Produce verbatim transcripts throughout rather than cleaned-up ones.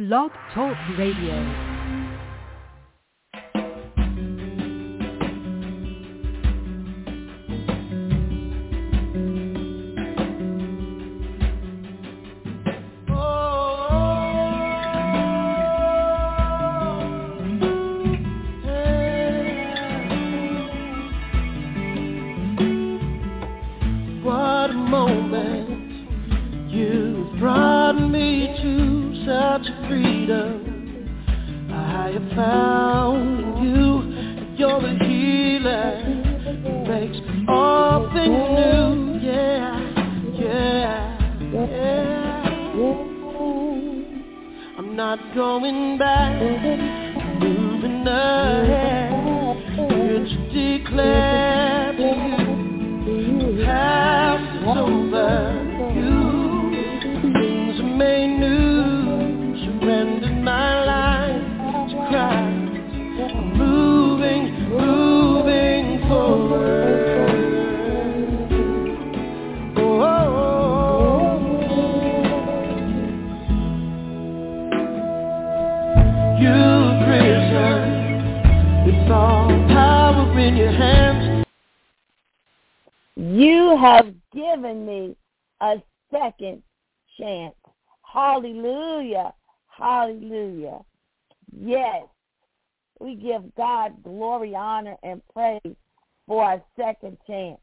Blog Talk Radio. You have given me a second chance. Hallelujah. Hallelujah. Yes, we give God glory, honor, and praise for a second chance.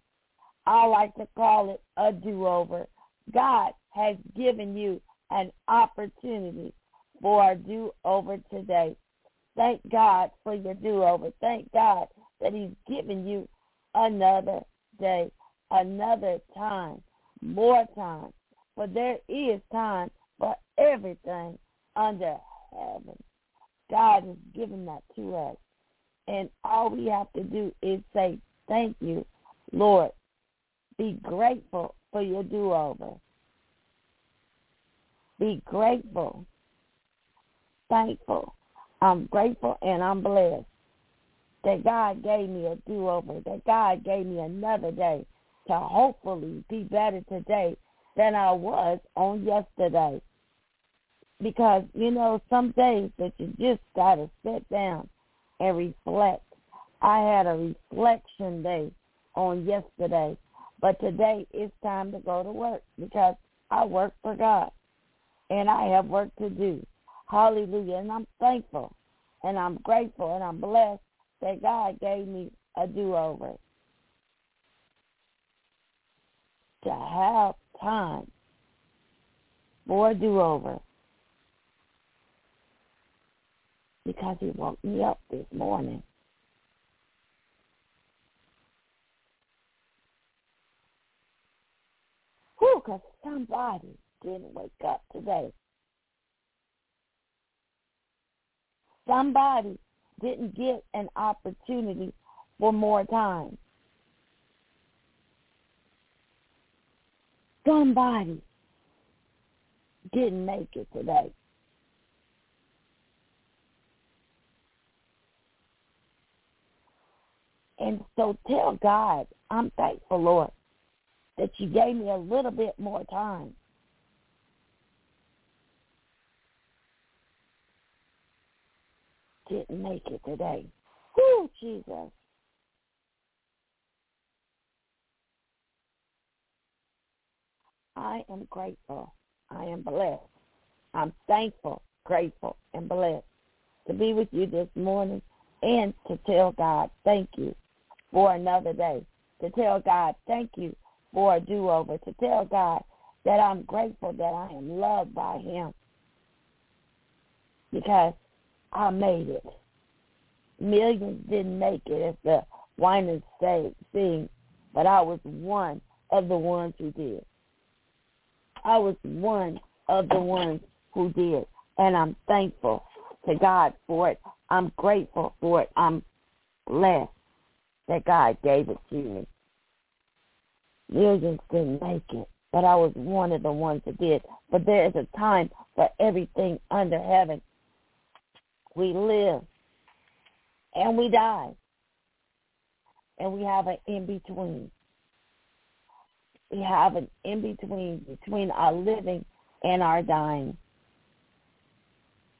I like to call it a do-over. God has given you an opportunity for a do-over today. Thank God for your do-over. Thank God that he's given you another day, another time, more time. For there is time for everything under heaven. God has given that to us. And all we have to do is say, thank you, Lord. Be grateful for your do-over. Be grateful, thankful. I'm grateful and I'm blessed that God gave me a do-over, that God gave me another day to hopefully be better today than I was on yesterday. Because, you know, some days that you just got to sit down and reflect. I had a reflection day on yesterday, but today it's time to go to work because I work for God and I have work to do. Hallelujah. And I'm thankful and I'm grateful and I'm blessed that God gave me a do-over. To have time for a do-over. Because he woke me up this morning. Whew, because somebody didn't wake up today. Somebody didn't get an opportunity for more time. Somebody didn't make it today. And so tell God, I'm thankful, Lord, that you gave me a little bit more time. Didn't make it today. Whew, Jesus. I am grateful. I am blessed. I'm thankful, grateful, and blessed to be with you this morning and to tell God thank you for another day, to tell God thank you for a do-over, to tell God that I'm grateful that I am loved by him because I made it. Millions didn't make it, as the whiners say, sing, but I was one of the ones who did. I was one of the ones who did, and I'm thankful to God for it. I'm grateful for it. I'm blessed that God gave it to me. Millions didn't make it, but I was one of the ones that did. But there is a time for everything under heaven. We live and we die, and we have an in-between. We have an in-between between our living and our dying.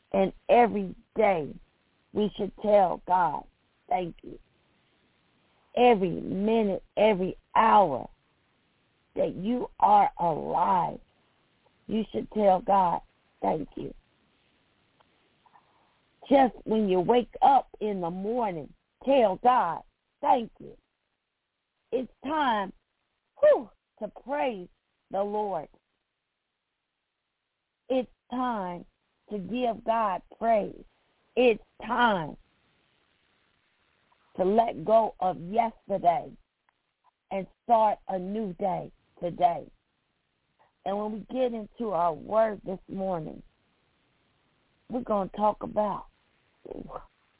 And every day we should tell God, thank you. Every minute, every hour that you are alive, you should tell God, thank you. Just when you wake up in the morning, tell God, thank you. It's time whew, to praise the Lord. It's time to give God praise. It's time to let go of yesterday and start a new day today. And when we get into our word this morning, we're going to talk about ooh,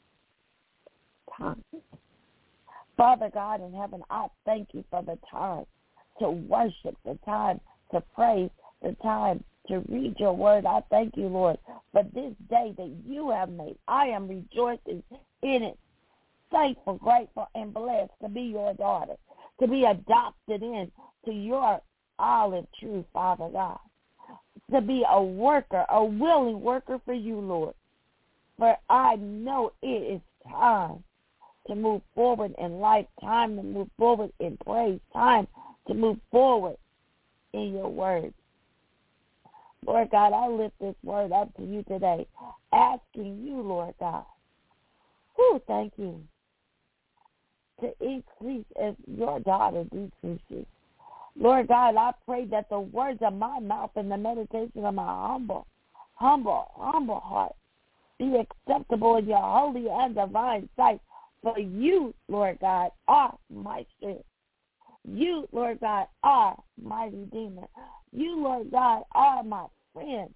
time. Father God in heaven, I thank you for the time to worship, the time to praise, the time to read your word. I thank you, Lord, for this day that you have made. I am rejoicing in it, thankful, grateful, and blessed to be your daughter, to be adopted in to your olive tree, Father God, to be a worker, a willing worker for you, Lord. For I know it is time to move forward in life, time to move forward in praise, time to move forward in your word. Lord God, I lift this word up to you today, asking you, Lord God, who thank you, to increase as your daughter decreases. Lord God, I pray that the words of my mouth and the meditation of my humble, humble, humble heart be acceptable in your holy and divine sight. For you, Lord God, are my strength. You, Lord God, are my Redeemer. You, Lord God, are my friend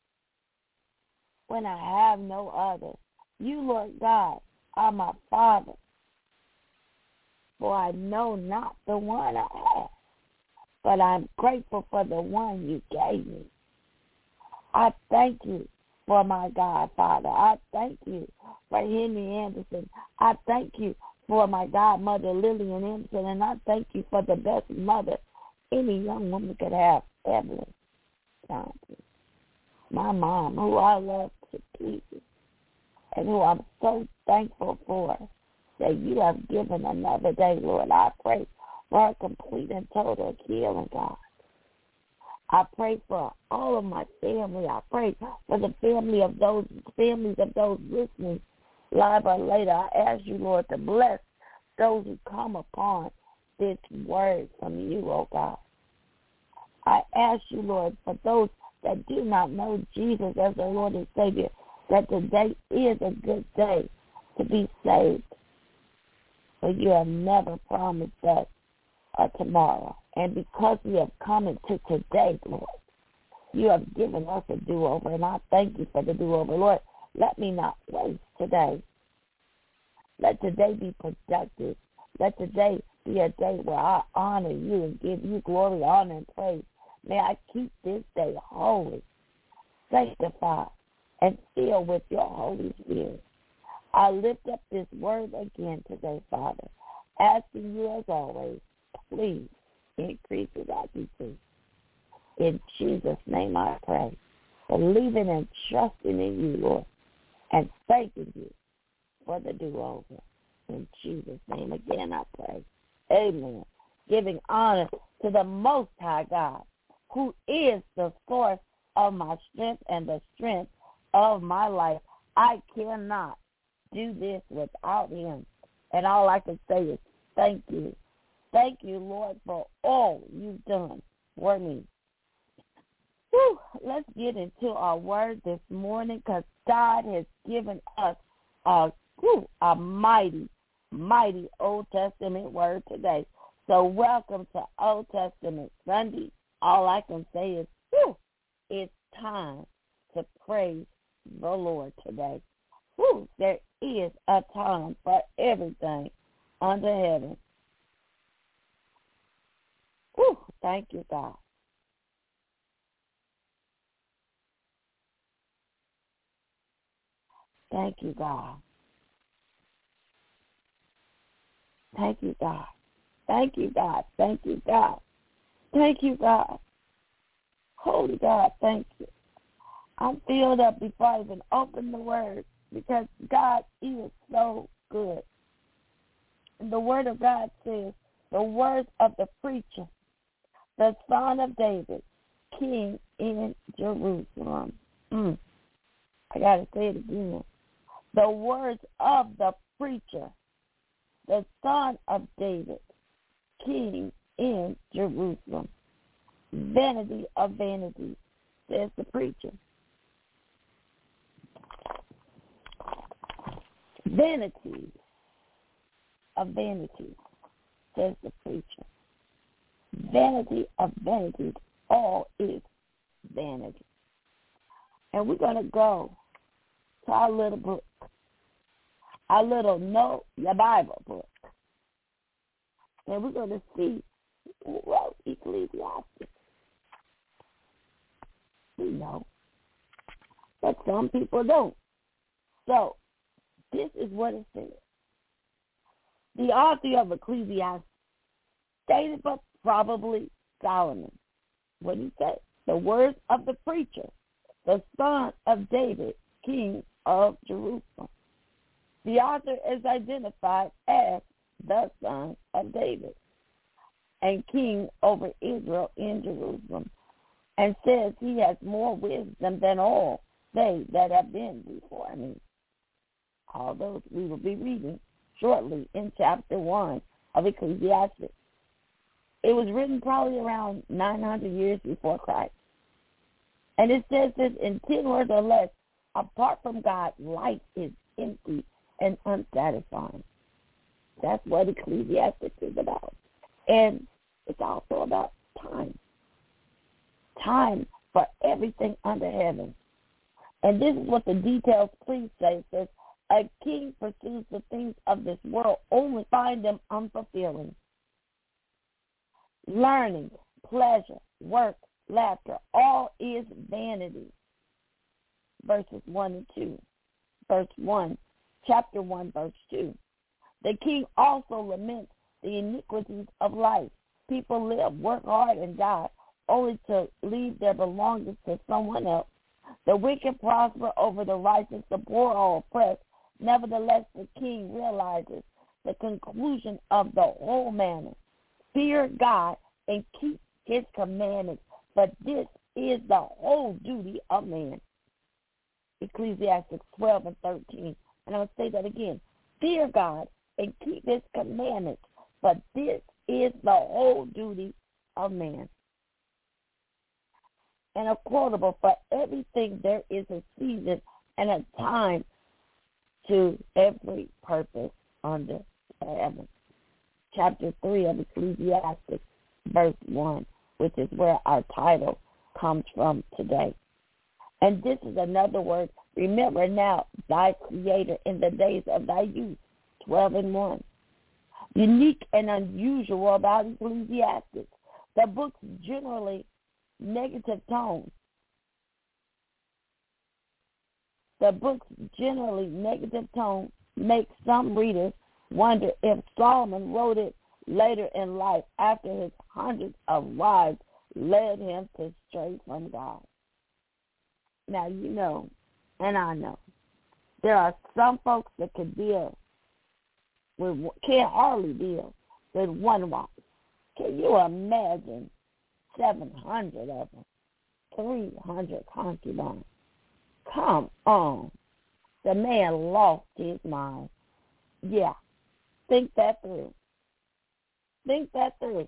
when I have no other. You, Lord God, are my Father, for I know not the one I have, but I'm grateful for the one you gave me. I thank you for my God, Father. I thank you for Henry Anderson. I thank you for my godmother, Lillian Anderson, and I thank you for the best mother any young woman could have, Evelyn Johnson. My mom, who I love to pieces, and who I'm so thankful for, that you have given another day, Lord. I pray for a complete and total healing, God. I pray for all of my family. I pray for the family of those families of those listening live or later. I ask you, Lord, to bless those who come upon this word from you, oh God. I ask you, Lord, for those that do not know Jesus as their Lord and Savior, that today is a good day to be saved. For you have never promised us a tomorrow. And because we have come into today, Lord, you have given us a do-over, and I thank you for the do-over. Lord, let me not waste today. Let today be productive. Let today be a day where I honor you and give you glory, honor, and praise. May I keep this day holy, sanctified, and filled with your Holy Spirit. I lift up this word again today, Father, asking you as always, please increase as I decrease. In Jesus' name I pray, believing and trusting in you, Lord, and thanking you for the do-over. In Jesus' name again I pray. Amen. Giving honor to the Most High God, who is the source of my strength and the strength of my life. I cannot do this without him. And all I can say is thank you. Thank you, Lord, for all you've done for me. Whew, let's get into our word this morning, because God has given us a, whew, a mighty, mighty Old Testament word today. So welcome to Old Testament Sunday. All I can say is, whew, it's time to praise the Lord today. Whew, there is a time for everything under heaven. Whew, thank you, God. Thank you, God. Thank you, God. Thank you, God. Thank you, God. Thank you, God. Holy God, thank you. I'm filled up before I even open the word because God is so good. And the word of God says, the words of the preacher, the son of David, king in Jerusalem. Mm. I got to say it again. The words of the preacher, the son of David, king in Jerusalem. Vanity of vanities, says the preacher. Vanity of vanities, says the preacher. Vanity of vanities, all is vanity. And we're going to go to our little book, our little Know Your Bible book. And we're going to see who wrote Ecclesiastes. We know, but some people don't. So, this is what it says. The author of Ecclesiastes stated, but probably Solomon. What did he say? The words of the preacher, the son of David, king of Jerusalem. The author is identified as the son of David and king over Israel in Jerusalem, and says he has more wisdom than all they that have been before me. All those we will be reading shortly in chapter one of Ecclesiastes. It was written probably around nine hundred years before Christ. And it says this in ten words or less, apart from God, life is empty and unsatisfying. That's what Ecclesiastes is about. And it's also about time. Time for everything under heaven. And this is what the details please say. It says, a king pursues the things of this world, only find them unfulfilling. Learning, pleasure, work, laughter, all is vanity. Verses one and two. Verse one, chapter one, verse two. The king also laments the iniquities of life. People live, work hard, and die, only to leave their belongings to someone else. The wicked prosper over the righteous, the poor are oppressed. Nevertheless, the king realizes the conclusion of the whole matter. Fear God and keep his commandments, but this is the whole duty of man. Ecclesiastes twelve and thirteen. And I'll say that again. Fear God and keep his commandments, but this is the whole duty of man. And a quotable, for everything there is a season and a time to every purpose under heaven. Chapter three of Ecclesiastes, verse one, which is where our title comes from today. And this is another word. Remember now thy Creator in the days of thy youth, twelve and one. Unique and unusual about Ecclesiastes. The book's generally negative tone. The book's generally negative tone makes some readers wonder if Solomon wrote it later in life after his hundreds of wives led him to stray from God. Now, you know, and I know, there are some folks that can deal with, can't hardly deal with one wife. Can you imagine seven hundred of them, three hundred concubines? Come on. The man lost his mind. Yeah. Think that through. Think that through.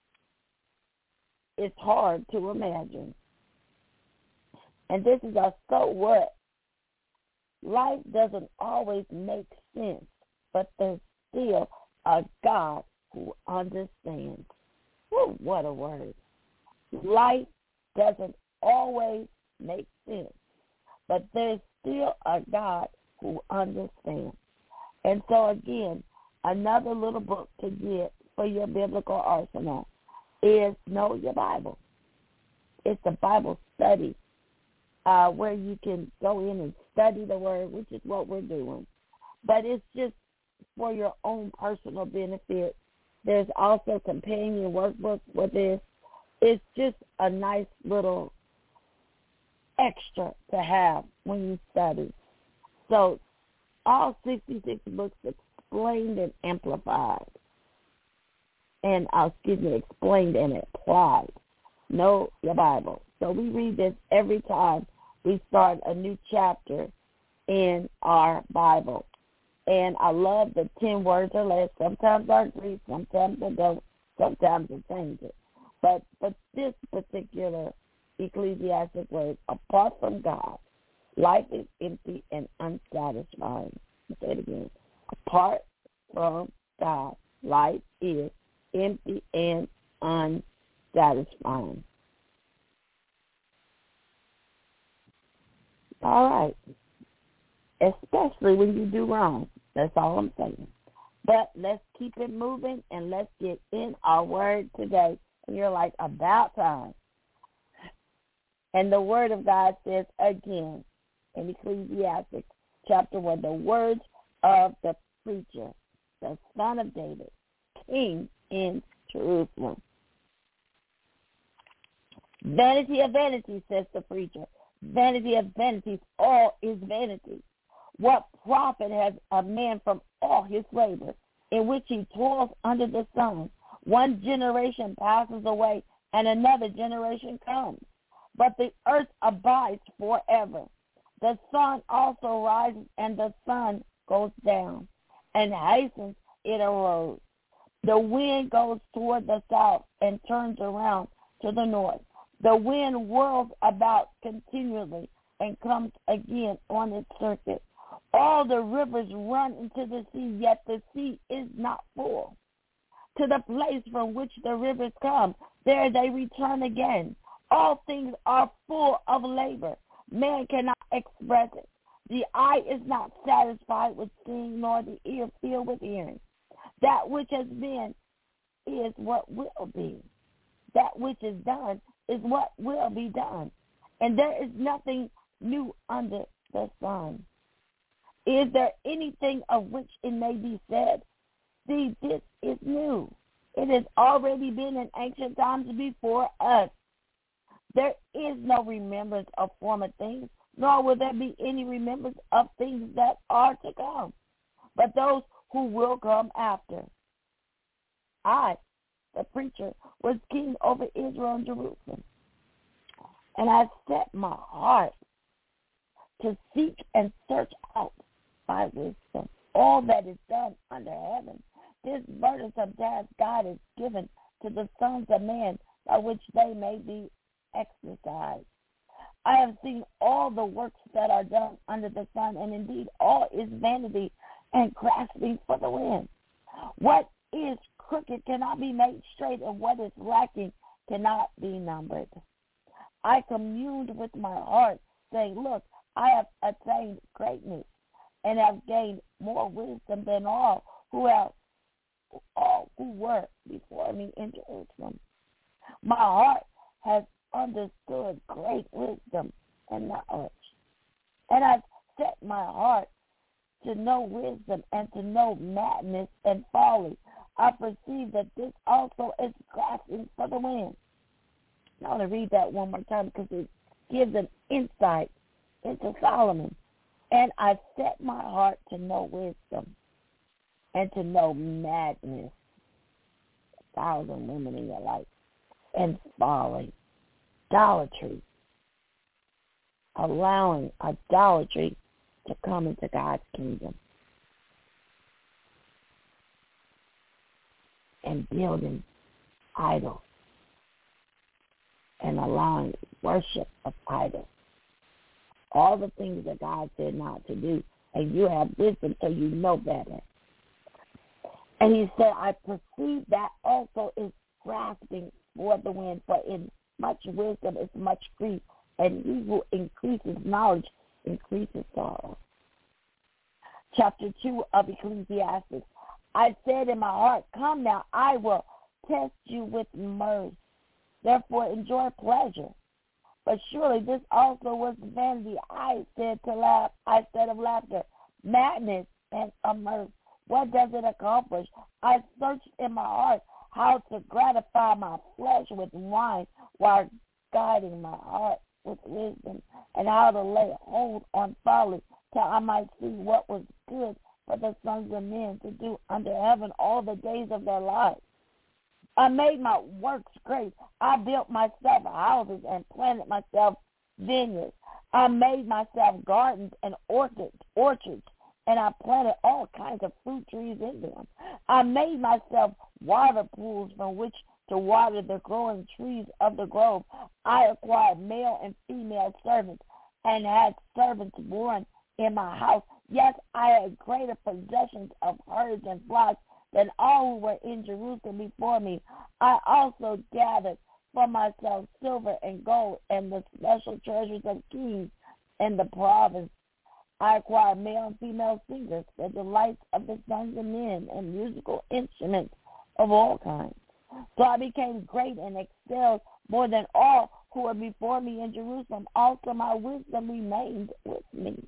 It's hard to imagine. And this is a so what? Life doesn't always make sense, but there's still a God who understands. Woo, what a word. Life doesn't always make sense, but there's still a God who understands. And so again, another little book to get for your biblical arsenal is Know Your Bible. It's a Bible study uh, where you can go in and study the Word, which is what we're doing. But it's just for your own personal benefit. There's also companion workbooks for this. It's just a nice little extra to have when you study. So all sixty-six books explained and amplified. And, uh, excuse me, explained and applied. Know your Bible. So we read this every time we start a new chapter in our Bible. And I love the ten words or less. Sometimes I agree, sometimes I don't, sometimes I change it. But but this particular Ecclesiastic word, apart from God, life is empty and unsatisfying. I'll say it again. Apart from God, life is empty and unsatisfying. All right. Especially when you do wrong. That's all I'm saying. But let's keep it moving and let's get in our word today. And you're like, about time. And the word of God says again in Ecclesiastes chapter one, the words of the preacher, the son of David, king in Jerusalem. Vanity of vanities, says the preacher. Vanity of vanities, all is vanity. What profit has a man from all his labor, in which he toils under the sun? One generation passes away, and another generation comes. But the earth abides forever. The sun also rises, and the sun goes down, and hastens it arose. The wind goes toward the south and turns around to the north. The wind whirls about continually and comes again on its circuit. All the rivers run into the sea, yet the sea is not full. To the place from which the rivers come, there they return again. All things are full of labor. Man cannot express it. The eye is not satisfied with seeing, nor the ear filled with hearing. That which has been is what will be. That which is done is what will be done. And there is nothing new under the sun. Is there anything of which it may be said, see, this is new? It has already been in ancient times before us. There is no remembrance of former things, nor will there be any remembrance of things that are to come, but those who will come after. I, the preacher, was king over Israel and Jerusalem, and I set my heart to seek and search out by wisdom all that is done under heaven. This burdensome task God has given to the sons of men, by which they may be exercised. I have seen all the works that are done under the sun, and indeed all is vanity and grasping for the wind. What is crooked cannot be made straight, and what is lacking cannot be numbered. I communed with my heart, saying, look, I have attained greatness and have gained more wisdom than all who have all who were before me in Jerusalem. My heart has understood great wisdom and knowledge, and I've set my heart to know wisdom and to know madness and folly. I perceive that this also is grasping for the wind. I want to read that one more time because it gives an insight into Solomon. And I set my heart to know wisdom and to know madness, a thousand women in your life, and folly, idolatry, allowing idolatry to come into God's kingdom, and building idols and allowing worship of idols. All the things that God said not to do, and you have wisdom so you know better. And he said, I perceive that also is grasping for the wind, for in much wisdom is much grief, and he who increases knowledge increases sorrow. Chapter two of Ecclesiastes. I said in my heart, come now, I will test you with mirth. Therefore enjoy pleasure. But surely this also was vanity. I said to laugh, I said of laughter, madness and of mirth. What does it accomplish? I searched in my heart how to gratify my flesh with wine while guiding my heart with wisdom, and how to lay hold on folly, till I might see what was good for the sons of men to do under heaven all the days of their lives. I made my works great. I built myself houses and planted myself vineyards. I made myself gardens and orchards, orchards, and I planted all kinds of fruit trees in them. I made myself water pools from which to water the growing trees of the grove. I acquired male and female servants and had servants born in my house. Yes, I had greater possessions of herds and flocks than all who were in Jerusalem before me. I also gathered for myself silver and gold and the special treasures of kings in the province. I acquired male and female singers, the delights of the sons of men, and musical instruments of all kinds. So I became great and excelled more than all who were before me in Jerusalem. Also my wisdom remained with me.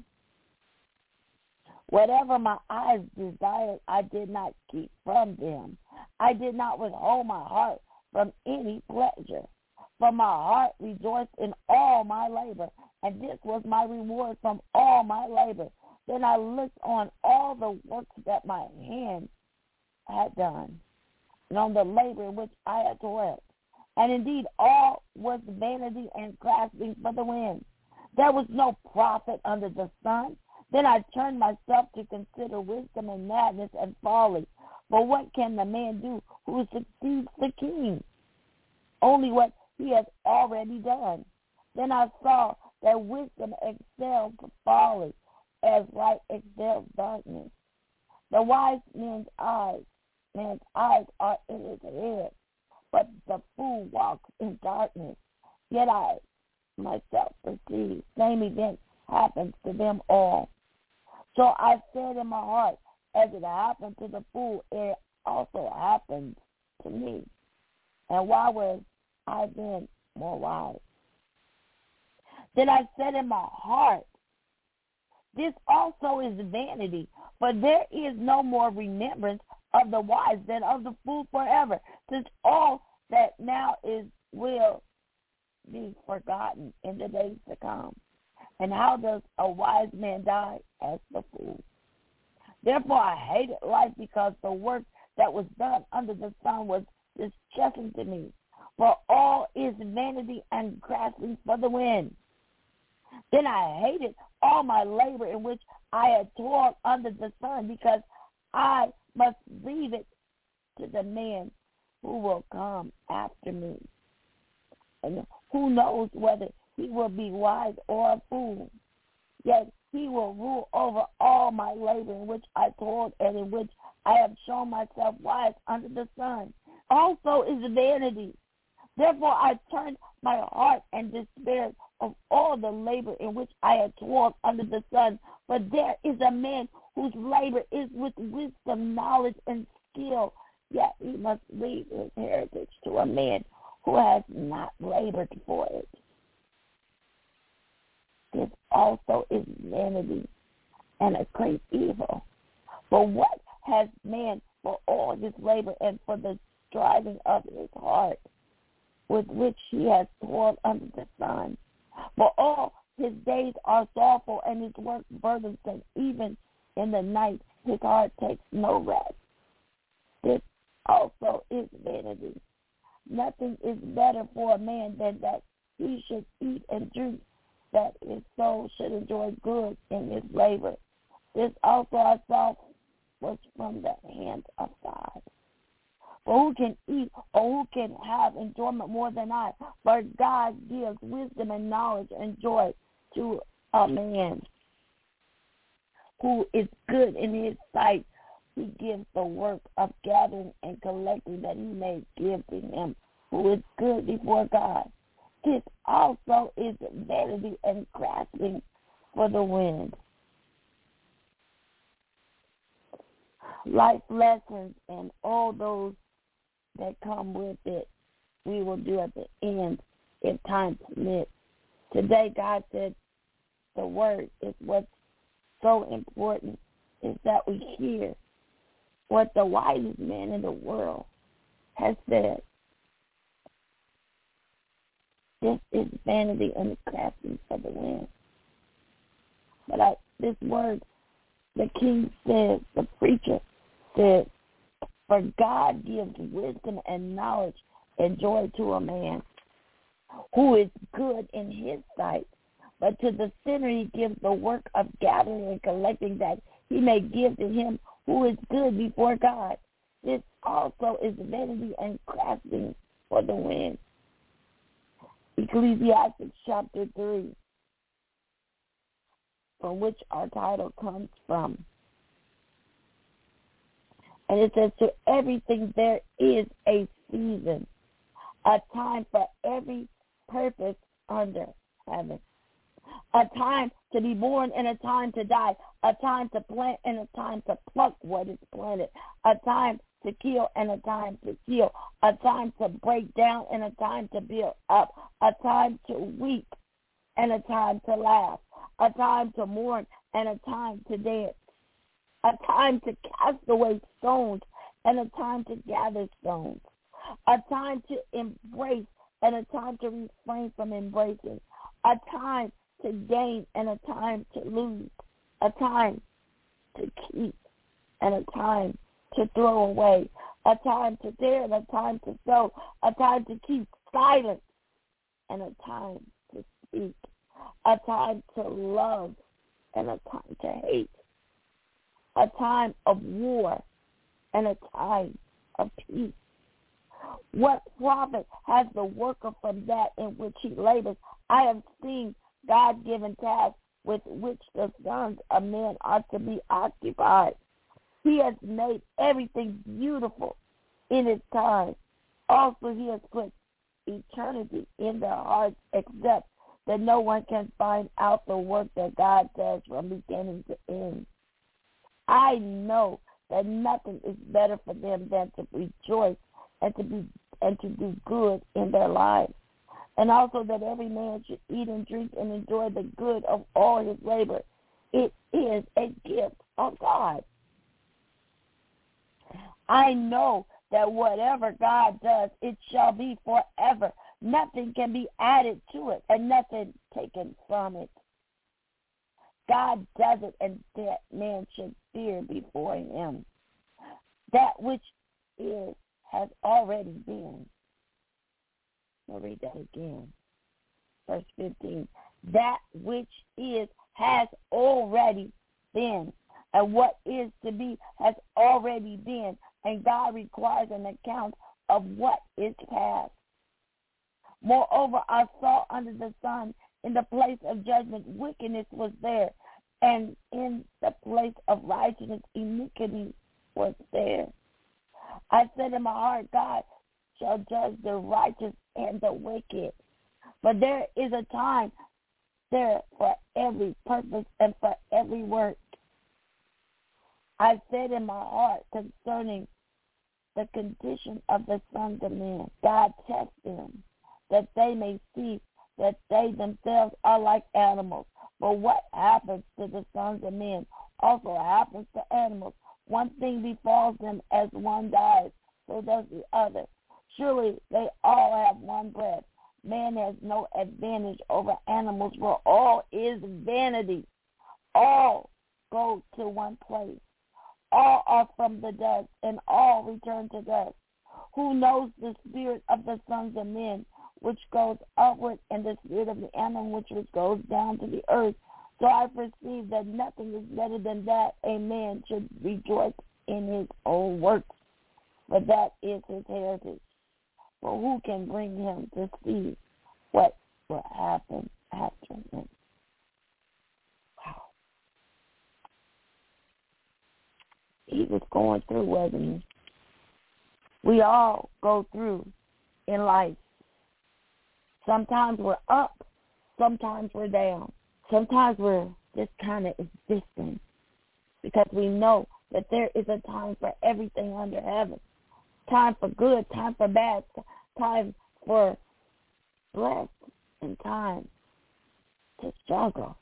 Whatever my eyes desired, I did not keep from them. I did not withhold my heart from any pleasure. For my heart rejoiced in all my labor, and this was my reward from all my labor. Then I looked on all the works that my hand had done, and on the labor in which I had toiled. And indeed all was vanity and grasping for the wind. There was no profit under the sun. Then I turned myself to consider wisdom and madness and folly. For what can the man do who succeeds the king? Only what he has already done. Then I saw that wisdom excelled folly, as light excels darkness. The wise man's eyes, man's eyes are in his head, but the fool walks in darkness. Yet I myself perceive, same event happens to them all. So I said in my heart, as it happened to the fool, it also happened to me. And why was I then more wise? Then I said in my heart, this also is vanity, for there is no more remembrance of the wise than of the fool forever, since all that now is will be forgotten in the days to come. And how does a wise man die? As the fool. Therefore I hated life, because the work that was done under the sun was distressing to me. For all is vanity and grasping for the wind. Then I hated all my labor in which I had toiled under the sun, because I must leave it to the man who will come after me. And who knows whether he will be wise or a fool? Yet he will rule over all my labor in which I toiled and in which I have shown myself wise under the sun. Also is vanity. Therefore I turned my heart and despaired of all the labor in which I had toiled under the sun. But there is a man whose labor is with wisdom, knowledge, and skill. Yet he must leave his heritage to a man who has not labored for it. This also is vanity and a great evil. For what has man for all his labor and for the striving of his heart, with which he has toiled under the sun? For all his days are sorrowful, and his work burdensome. Even in the night his heart takes no rest. This also is vanity. Nothing is better for a man than that he should eat and drink, that his soul should enjoy good in his labor. This also I saw was from the hand of God. For who can eat or who can have enjoyment more than I? For God gives wisdom and knowledge and joy to a man who is good in his sight. He gives the work of gathering and collecting, that he may give to him who is good before God. This also is vanity and grasping for the wind. Life lessons and all those that come with it, we will do at the end if time permits. Today, God said the word is what's so important, is that we hear what the wisest man in the world has said. This is vanity and crafting for the wind. But I, this word, the king said, the preacher said, for God gives wisdom and knowledge and joy to a man who is good in his sight. But to the sinner he gives the work of gathering and collecting, that he may give to him who is good before God. This also is vanity and crafting for the wind. Ecclesiastes chapter three, from which our title comes from. And it says, to everything there is a season, a time for every purpose under heaven. A time to be born and a time to die. A time to plant and a time to pluck what is planted. A time to kill and a time to heal. A time to break down and a time to build up. A time to weep and a time to laugh. A time to mourn and a time to dance. A time to cast away stones and a time to gather stones. A time to embrace and a time to refrain from embracing. A time to gain and a time to lose. A time to keep and a time to throw away. A time to dare and a time to sow. A time to keep silent and a time to speak. A time to love and a time to hate. A time of war and a time of peace. What profit has the worker from that in which he labors? I have seen God-given tasks with which the sons of men are to be occupied. He has made everything beautiful in its time. Also, he has put eternity in their hearts, except that no one can find out the work that God does from beginning to end. I know that nothing is better for them than to rejoice and to be and to do good in their lives. And also that every man should eat and drink and enjoy the good of all his labor. It is a gift of God. I know that whatever God does, it shall be forever. Nothing can be added to it and nothing taken from it. God does it, and that man should fear before him. That which is has already been. I'll read that again. Verse fifteen. That which is has already been, and what is to be has already been, and God requires an account of what is past. Moreover, I saw under the sun in the place of judgment wickedness was there, and in the place of righteousness iniquity was there. I said in my heart, God shall judge the righteous and the wicked. But there is a time there for every purpose and for every work. I said in my heart concerning the condition of the sons of men, God tests them, that they may see that they themselves are like animals. But what happens to the sons of men also happens to animals. One thing befalls them as one dies, so does the other. Surely they all have one breath. Man has no advantage over animals, for all is vanity. All go to one place. All are from the dust, and all return to dust. Who knows the spirit of the sons of men, which goes upward, and the spirit of the animal, which goes down to the earth? So I perceive that nothing is better than that a man should rejoice in his own works, for that is his heritage. For who can bring him to see what will happen after him? Wow. He was going through, wasn't he? We all go through in life. Sometimes we're up, sometimes we're down. Sometimes we're just kind of existing because we know that there is a time for everything under heaven. Time for good, time for bad, time for blessed, and time to struggle.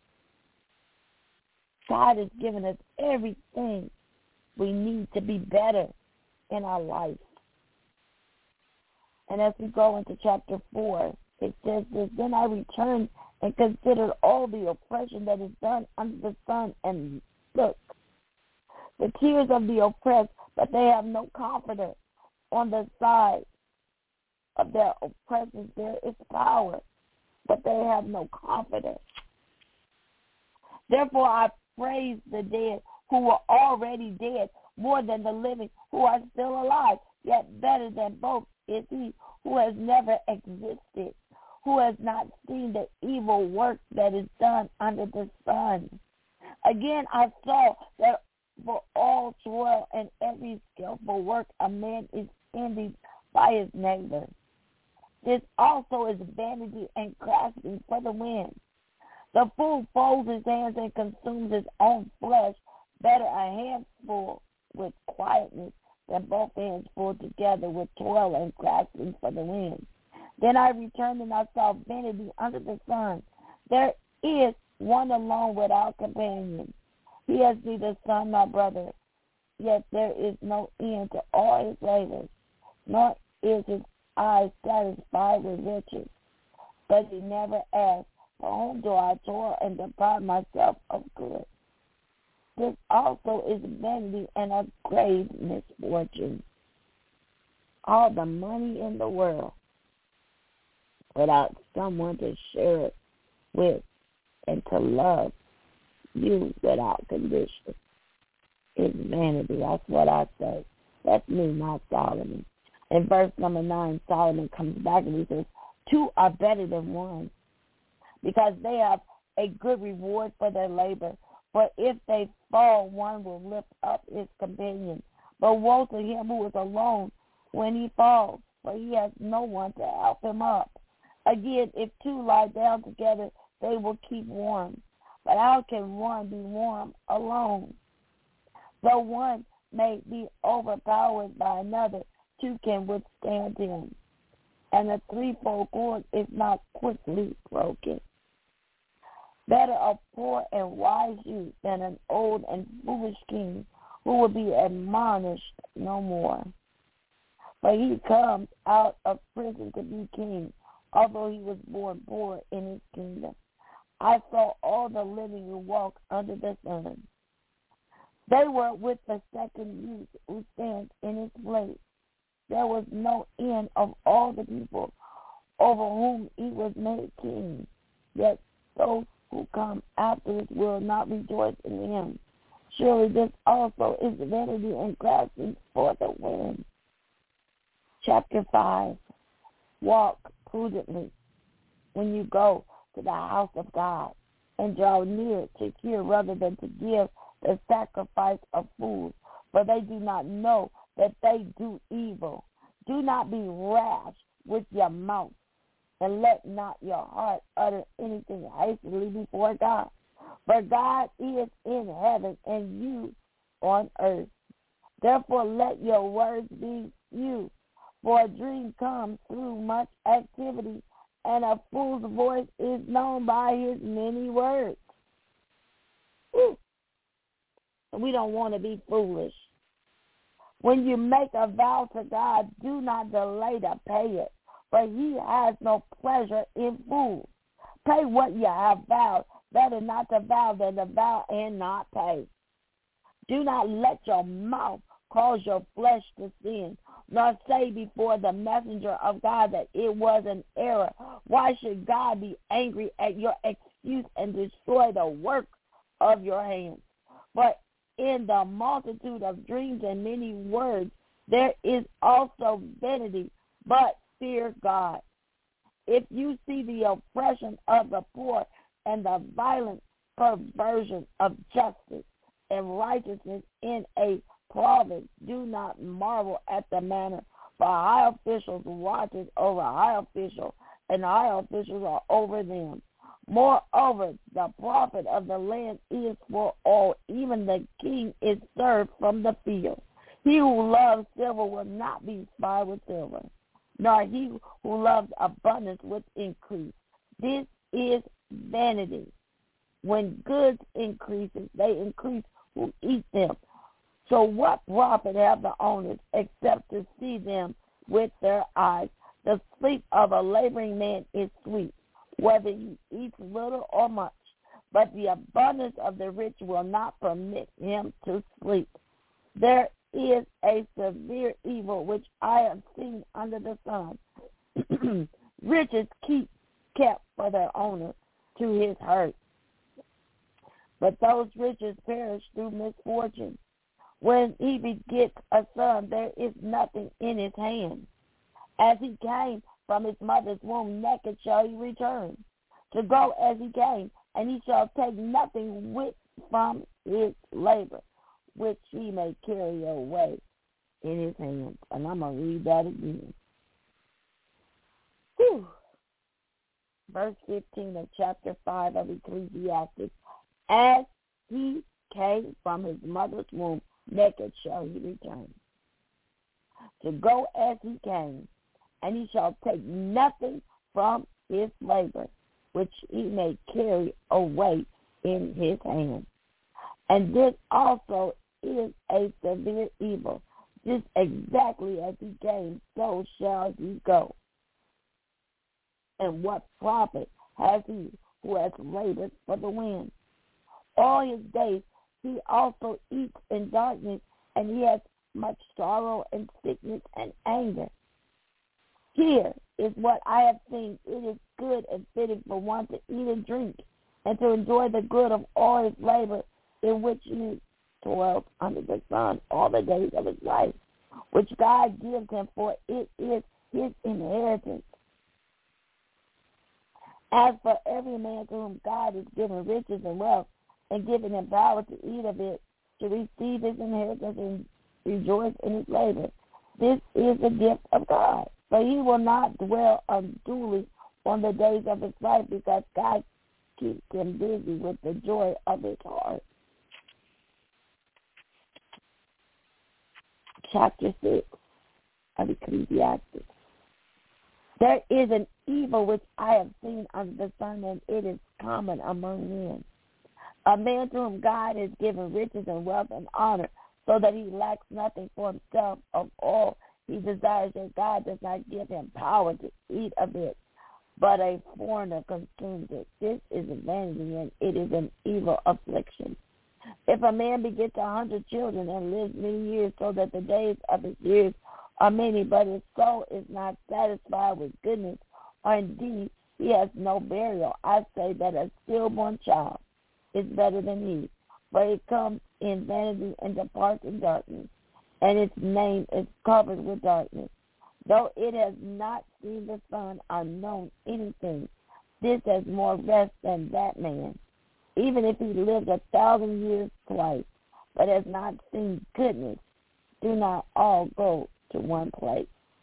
God has given us everything we need to be better in our life. And as we go into chapter four, It says this, then I returned and considered all the oppression that is done under the sun, and look, the tears of the oppressed, but they have no comforter. On the side of their oppressors there is power, but they have no comforter. Therefore I praise the dead who were already dead more than the living who are still alive. Yet better than both is he who has never existed, who has not seen the evil work that is done under the sun. Again I saw that for all toil and every skillful work a man is envied by his neighbor. This also is vanity and grasping for the wind. The fool folds his hands and consumes his own flesh. Better a handful with quietness than both hands full together with toil and grasping for the wind. Then I returned and I saw vanity under the sun. There is one alone without companion. He has neither son nor brother, yet there is no end to all his labors, nor is his eye satisfied with riches. But he never asks, for whom do I toil and deprive myself of good? This also is vanity and a grave misfortune. All the money in the world without someone to share it with and to love you without condition is vanity. That's what I say. That's me, not Solomon. In verse number nine, Solomon comes back and he says, two are better than one, because they have a good reward for their labor. For if they fall, one will lift up his companion. But woe to him who is alone when he falls, for he has no one to help him up. Again, if two lie down together, they will keep warm. But how can one be warm alone? Though one may be overpowered by another, two can withstand him. And a threefold cord is not quickly broken. Better a poor and wise youth than an old and foolish king who will be admonished no more. For he comes out of prison to be king, although he was born poor in his kingdom. I saw all the living who walk under the sun. They were with the second youth who stands in his place. There was no end of all the people over whom he was made king. Yet those who come after it will not rejoice in him. Surely this also is vanity and grasping for the wind. Chapter five. Walk prudently when you go to the house of God, and draw near to hear rather than to give the sacrifice of fools, for they do not know that they do evil. Do not be rash with your mouth, and let not your heart utter anything hastily before God. For God is in heaven, and you on earth. Therefore let your words be few, for a dream comes through much activity, and a fool's voice is known by his many words. Whew. We don't want to be foolish. When you make a vow to God, do not delay to pay it, for he has no pleasure in fools. Pay what you have vowed. Better not to vow than to vow and not pay. Do not let your mouth cause your flesh to sin, nor say before the messenger of God that it was an error. Why should God be angry at your excuse and destroy the work of your hands? But in the multitude of dreams and many words, there is also vanity, but fear God. If you see the oppression of the poor and the violent perversion of justice and righteousness in a province, do not marvel at the manner, for high officials watches over high official, and high officials are over them. Moreover, the profit of the land is for all. Even the king is served from the field. He who loves silver will not be spied with silver, nor he who loves abundance with increase. This is vanity. When goods increases, they increase who eat them. So what profit have the owners except to see them with their eyes? The sleep of a laboring man is sweet, whether he eats little or much, but the abundance of the rich will not permit him to sleep. There is a severe evil which I have seen under the sun. Riches keep kept for their owner to his hurt, but those riches perish through misfortune. When he begets a son, there is nothing in his hand. As he came from his mother's womb, naked shall he return, to go as he came, and he shall take nothing with from his labor, which he may carry away in his hands. And I'm going to read that again. Whew. Verse fifteen of chapter five of Ecclesiastes. As he came from his mother's womb, naked shall he return, to go as he came, and he shall take nothing from his labor, which he may carry away in his hand. And this also is a severe evil. Just exactly as he came, so shall he go. And what profit has he who has labored for the wind? All his days he also eats in darkness, and he has much sorrow and sickness and anger. Here is what I have seen. It is good and fitting for one to eat and drink, and to enjoy the good of all his labor, in which he toils under the sun all the days of his life, which God gives him, for it is his inheritance. As for every man to whom God has given riches and wealth, and given him power to eat of it, to receive his inheritance and rejoice in his labor, this is the gift of God. For he will not dwell unduly on the days of his life, because God keeps him busy with the joy of his heart. Chapter six of Ecclesiastes. There is an evil which I have seen under the sun, and it is common among men. A man to whom God has given riches and wealth and honor, so that he lacks nothing for himself. Of all he desires, that God does not give him power to eat of it, but a foreigner consumes it. This is vanity, and it is an evil affliction. If a man begets a hundred children and lives many years, so that the days of his years are many, but his soul is not satisfied with goodness, or indeed he has no burial, I say that a stillborn child is better than he, for it comes in vanity and departs in darkness, and its name is covered with darkness. Though it has not seen the sun or known anything, this has more rest than that man. Even if he lived a thousand years twice, but has not seen goodness, do not all go to one place.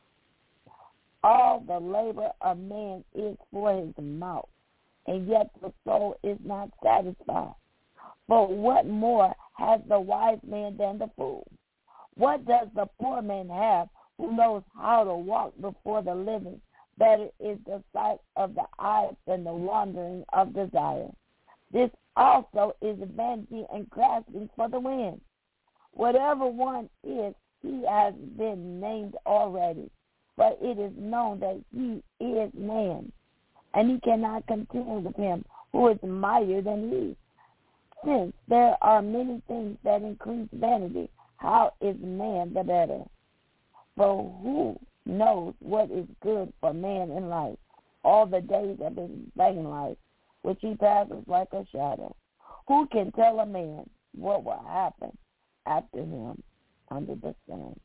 All the labor of man is for his mouth, and yet the soul is not satisfied. But what more has the wise man than the fool? What does the poor man have who knows how to walk before the living? Better is the sight of the eyes than the wandering of desire. This also is vanity and grasping for the wind. Whatever one is, he has been named already, but it is known that he is man, and he cannot contend with him who is mightier than he. Since there are many things that increase vanity, how is man the better? For who knows what is good for man in life, all the days of his vain life, which he passes like a shadow? Who can tell a man what will happen after him under the sun?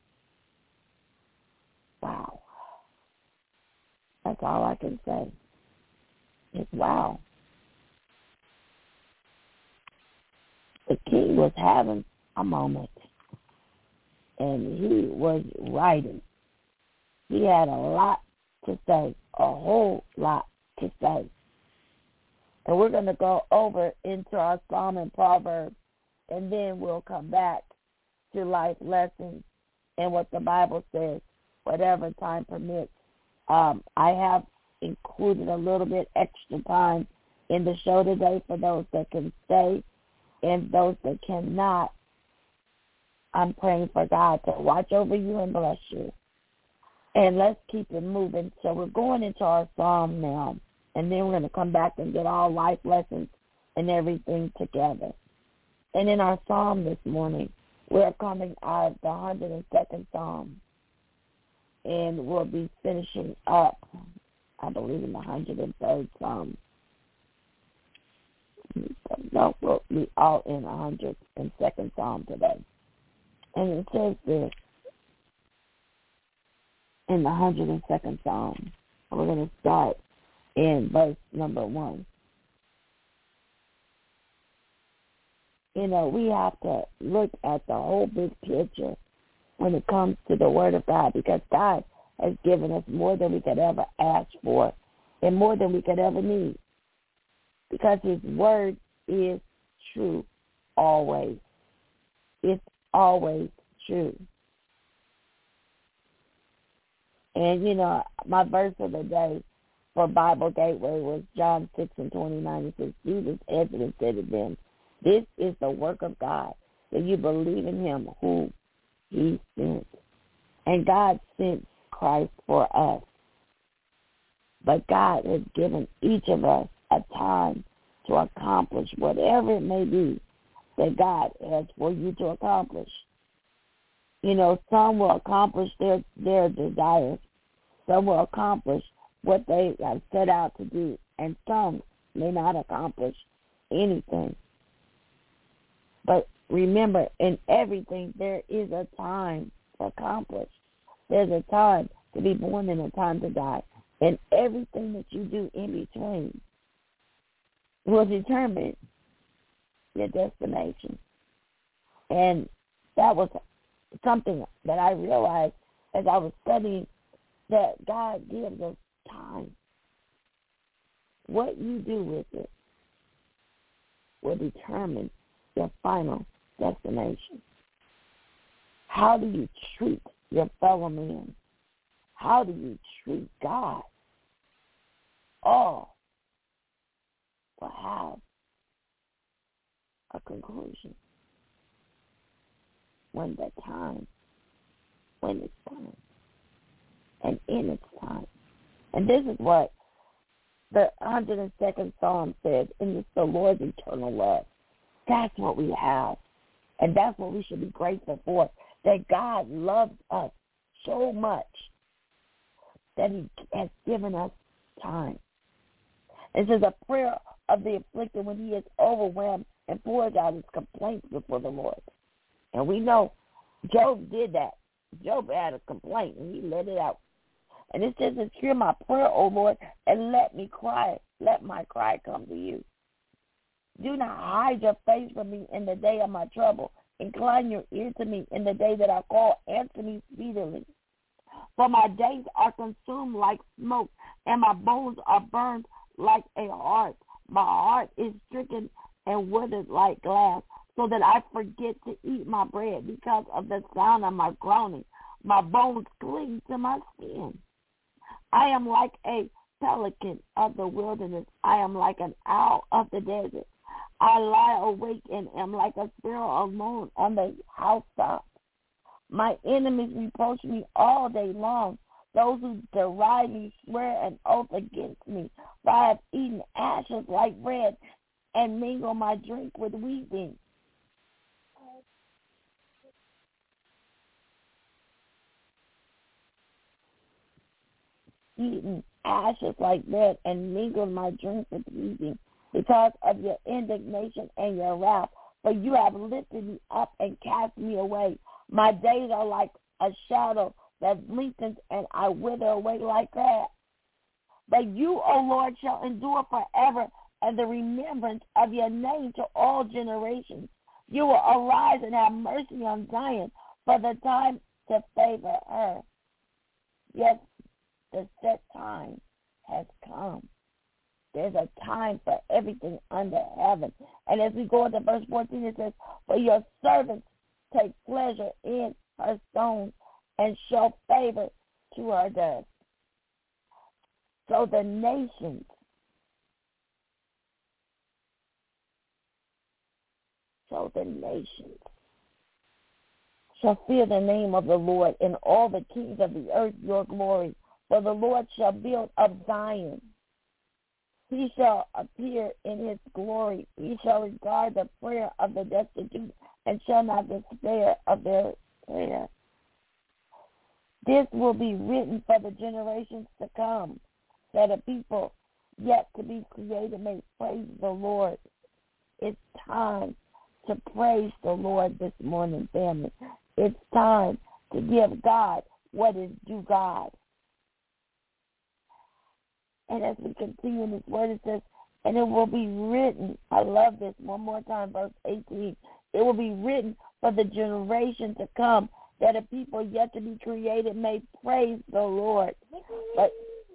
Wow. That's all I can say. It's wow. The king was having a moment, and he was writing. He had a lot to say, a whole lot to say. And we're going to go over into our Psalm and Proverbs, and then we'll come back to life lessons and what the Bible says, whatever time permits. Um, I have included a little bit extra time in the show today for those that can stay, and those that cannot. I'm praying for God to watch over you and bless you. And let's keep it moving. So we're going into our psalm now, and then we're going to come back and get all life lessons and everything together. And in our psalm this morning, we're coming out of the one hundred second psalm, and we'll be finishing up, I believe, in the one hundred third psalm. No, we'll be all in the one hundred second psalm today. And it says this in the one hundred second psalm. We're going to start in verse number one. You know, we have to look at the whole big picture when it comes to the Word of God, because God has given us more than we could ever ask for and more than we could ever need, because His Word is true always. It's always true. And, you know, my verse of the day for Bible Gateway was John six and twenty-nine. It says, Jesus answered and said to them, this is the work of God, that you believe in Him who He sent. And God sent Christ for us. But God has given each of us a time to accomplish whatever it may be that God has for you to accomplish. You know, some will accomplish their, their desires. Some will accomplish what they have set out to do. And some may not accomplish anything. But remember, in everything, there is a time to accomplish. There's a time to be born and a time to die. And everything that you do in between will determine your destination. And that was something that I realized as I was studying, that God gives us time. What you do with it will determine your final destination. How do you treat your fellow man? How do you treat God? All will have a conclusion when the time, when it's time, and in its time. And this is what the one hundred second Psalm said, and it's the Lord's eternal love. That's what we have, and that's what we should be grateful for, that God loves us so much that He has given us time. This is a prayer of the afflicted when he is overwhelmed and pours out his complaints before the Lord. And we know Job did that. Job had a complaint, and he let it out. And it says, hear my prayer, O Lord, and let me cry. Let my cry come to you. Do not hide your face from me in the day of my trouble. Incline your ear to me in the day that I call. Answer me speedily. For my days are consumed like smoke, and my bones are burned like a heart. My heart is stricken and withered like glass, so that I forget to eat my bread because of the sound of my groaning. My bones cling to my skin. I am like a pelican of the wilderness. I am like an owl of the desert. I lie awake and am like a sparrow alone on the housetop. My enemies reproach me all day long. Those who deride me swear an oath against me. For I have eaten ashes like bread and mingle my drink with weeping. Eaten ashes like bread and mingle my drink with weeping, because of your indignation and your wrath. For you have lifted me up and cast me away. My days are like a shadow that lengthens, and I wither away like grass. But you, O Lord, shall endure forever, and the remembrance of your name to all generations. You will arise and have mercy on Zion, for the time to favor her. Yes, the set time has come. There's a time for everything under heaven. And as we go into verse fourteen, it says, for your servants take pleasure in her stones and show favor to her dust. So the nations so the nations shall fear the name of the Lord, and all the kings of the earth your glory. For the Lord shall build up Zion. He shall appear in his glory. He shall regard the prayer of the destitute, and shall not despair of their prayer. This will be written for the generations to come, that a people yet to be created may praise the Lord. It's time to praise the Lord this morning, family. It's time to give God what is due God. And as we continue in this word, it says, and it will be written, I love this, one more time, verse eighteen. It will be written for the generation to come, that a people yet to be created may praise the Lord. But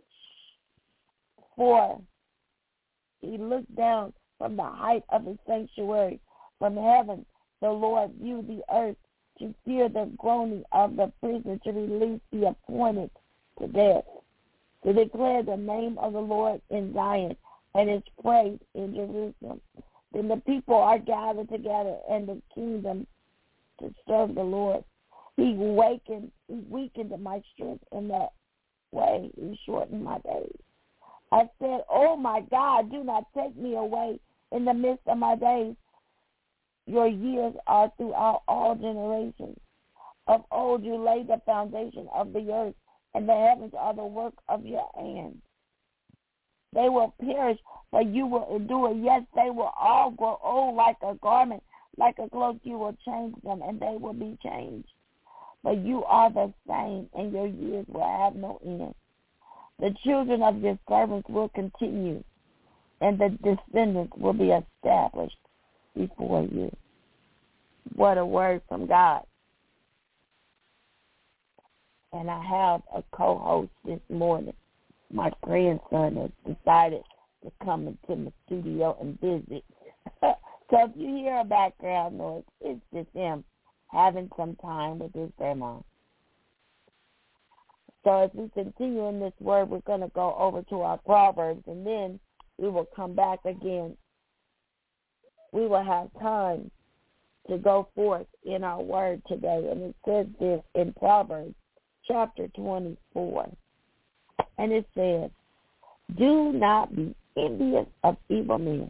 for he looked down from the height of his sanctuary. From heaven, the Lord viewed the earth to hear the groaning of the prisoner, to release the appointed to death, to declare the name of the Lord in Zion and his praise in Jerusalem. Then the people are gathered together and the kingdom to serve the Lord. He wakened, he weakened my strength in that way. He shortened my days. I said, oh my God, do not take me away in the midst of my days. Your years are throughout all generations. Of old you laid the foundation of the earth, and the heavens are the work of your hands. They will perish, but you will endure. Yes, they will all grow old like a garment, like a cloak. You will change them, and they will be changed. But you are the same, and your years will have no end. The children of your servants will continue, and the descendants will be established before you. What a word from God. And I have a co-host this morning. My grandson has decided to come into my studio and visit. So if you hear a background noise, it's just him having some time with his grandma. So as we continue in this word, we're going to go over to our Proverbs, and then we will come back again. We will have time to go forth in our word today. And it says this in Proverbs chapter twenty-four. And it says, do not be envious of evil men.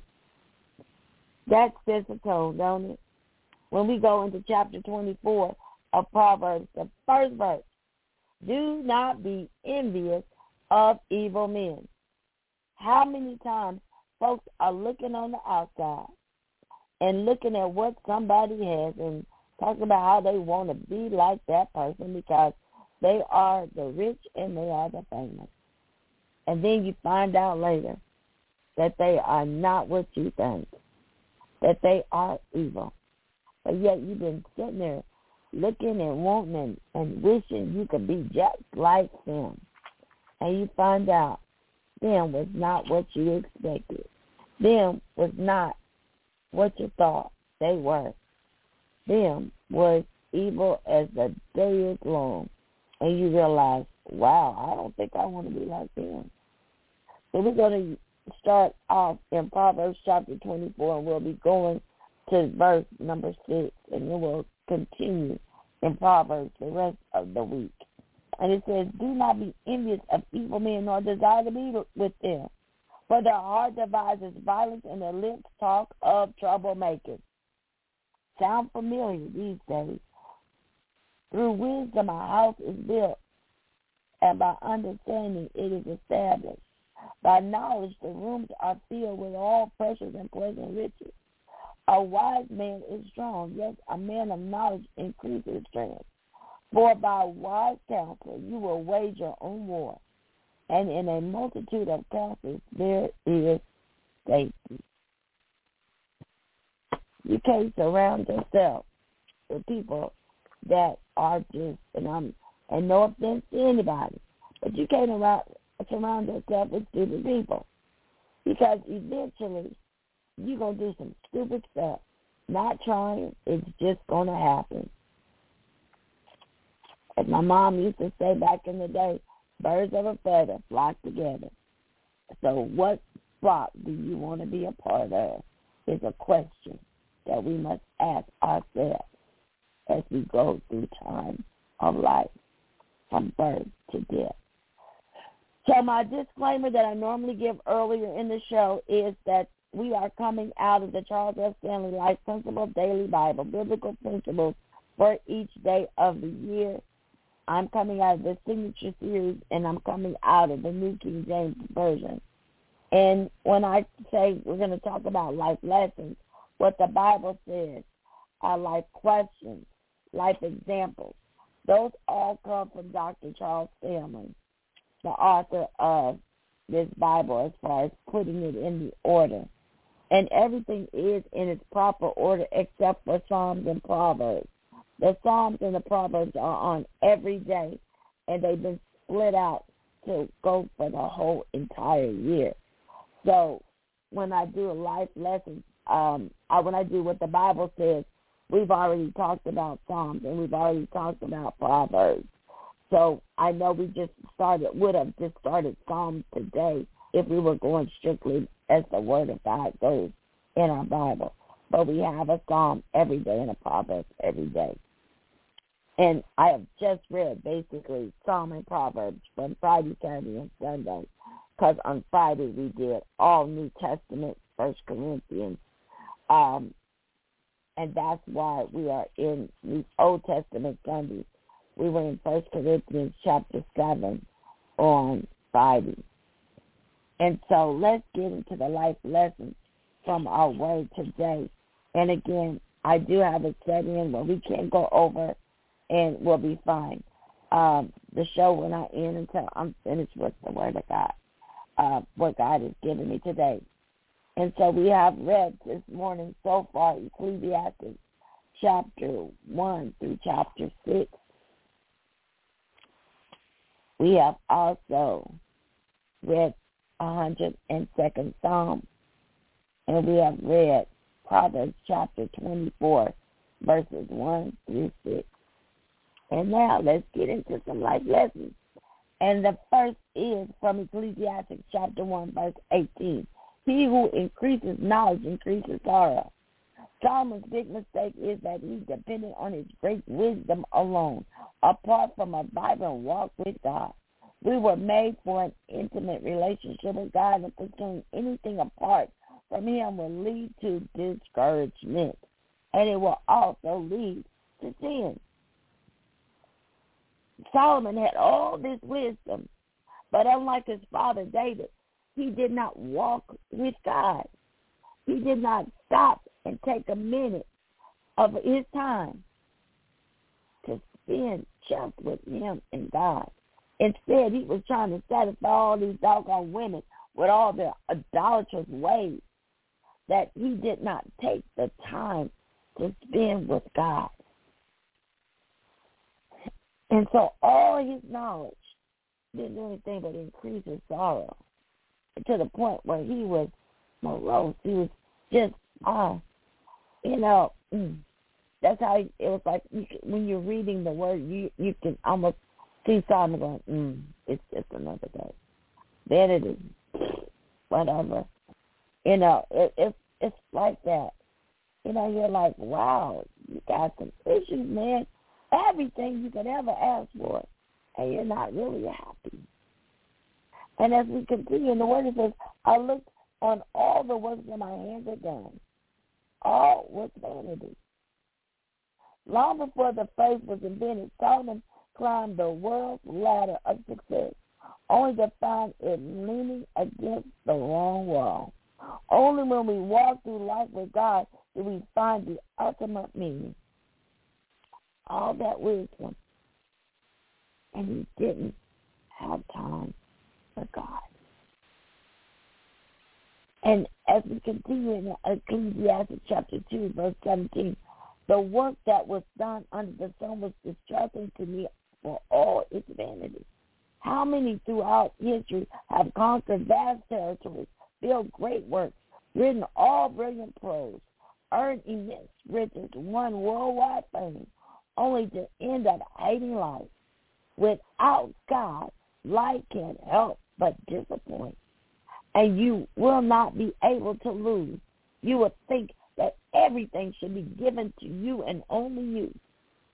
That sets a tone, don't it? When we go into chapter twenty-four of Proverbs, the first verse, do not be envious of evil men. How many times folks are looking on the outside and looking at what somebody has and talking about how they want to be like that person because they are the rich and they are the famous. And then you find out later that they are not what you think, that they are evil. But yet you've been sitting there looking and wanting and, and wishing you could be just like them. And you find out them was not what you expected. Them was not what you thought they were. Them was evil as the day is long. And you realize, wow, I don't think I want to be like them. So we're going to start off in Proverbs chapter twenty-four, and we'll be going to verse number six, and then we'll continue in Proverbs the rest of the week. And it says, do not be envious of evil men, nor desire to be with them. For their heart devises violence, and their lips talk of troublemakers. Sound familiar these days. Through wisdom a house is built, and by understanding it is established. By knowledge the rooms are filled with all precious and pleasant riches. A wise man is strong, yes, a man of knowledge increases strength. For by wise counsel you will wage your own war, and in a multitude of counsels there is safety. You can't surround yourself with people that are just, and I'm, and no offense to anybody, but you can't around, surround yourself with stupid people, because eventually you're going to do some stupid stuff. Not trying, it's just going to happen. As my mom used to say back in the day, birds of a feather flock together. So what flock do you want to be a part of is a question that we must ask ourselves. as we go through time of life, from birth to death. So my disclaimer that I normally give earlier in the show is that we are coming out of the Charles F. Stanley Life Principle Daily Bible, Biblical Principles for each day of the year. I'm coming out of the Signature Series, and I'm coming out of the New King James Version. And when I say we're going to talk about life lessons, what the Bible says, our life questions, life examples, those all come from Doctor Charles Stanley, the author of this Bible, as far as putting it in the order. And everything is in its proper order except for Psalms and Proverbs. The Psalms and the Proverbs are on every day, and they've been split out to go for the whole entire year. So when I do a life lesson, um, I, when I do what the Bible says, we've already talked about Psalms and we've already talked about Proverbs. So I know we just started, would have just started Psalms today if we were going strictly as the Word of God goes in our Bible. But we have a Psalm every day and a Proverbs every day. And I have just read basically Psalm and Proverbs from Friday, Saturday, and Sunday, because on Friday we did all New Testament, First Corinthians, um, and that's why we are in these Old Testament Sundays. We were in First Corinthians chapter seven on Friday. And so let's get into the life lessons from our word today. And again, I do have it set in where we can go over and we'll be fine. Um, the show will not end until I'm finished with the word of God, uh, what God has given me today. And so we have read this morning so far Ecclesiastes chapter one through chapter six. We have also read one hundred second Psalm, and we have read Proverbs chapter twenty-four, verses one through six. And now let's get into some life lessons. And the first is from Ecclesiastes chapter one, verse eighteen. He who increases knowledge increases sorrow. Solomon's big mistake is that he depended on his great wisdom alone, apart from a vibrant walk with God. We were made for an intimate relationship with God, and pursuing anything apart from him will lead to discouragement, and it will also lead to sin. Solomon had all this wisdom, but unlike his father David, he did not walk with God. He did not stop and take a minute of his time to spend just with him and God. Instead, he was trying to satisfy all these doggone women with all their idolatrous ways, that he did not take the time to spend with God. And so all his knowledge didn't do anything but increase his sorrow, to the point where he was morose. He was just, ah, uh, you know, mm, that's how he, it was like you can, when you're reading the word, you you can almost see Solomon going, mm, it's just another day. Then it is whatever. You know, it, it, it's like that. You know, you're like, wow, you got some issues, man. Everything you could ever ask for, and you're not really happy. And as we continue in the word, it says, I looked on all the works that my hands had done. All was vanity. Long before the faith was invented, Solomon climbed the world's ladder of success, only to find it leaning against the wrong wall. Only when we walk through life with God do we find the ultimate meaning. All that wisdom, and he didn't have time for God. And as we continue in Ecclesiastes chapter two, verse seventeen, the work that was done under the sun was distressing to me for all its vanity. How many throughout history have conquered vast territories, built great works, written all brilliant prose, earned immense riches, won worldwide fame, only to end up hating life? Without God, life can't help but disappoint, and you will not be able to lose. You will think that everything should be given to you and only you.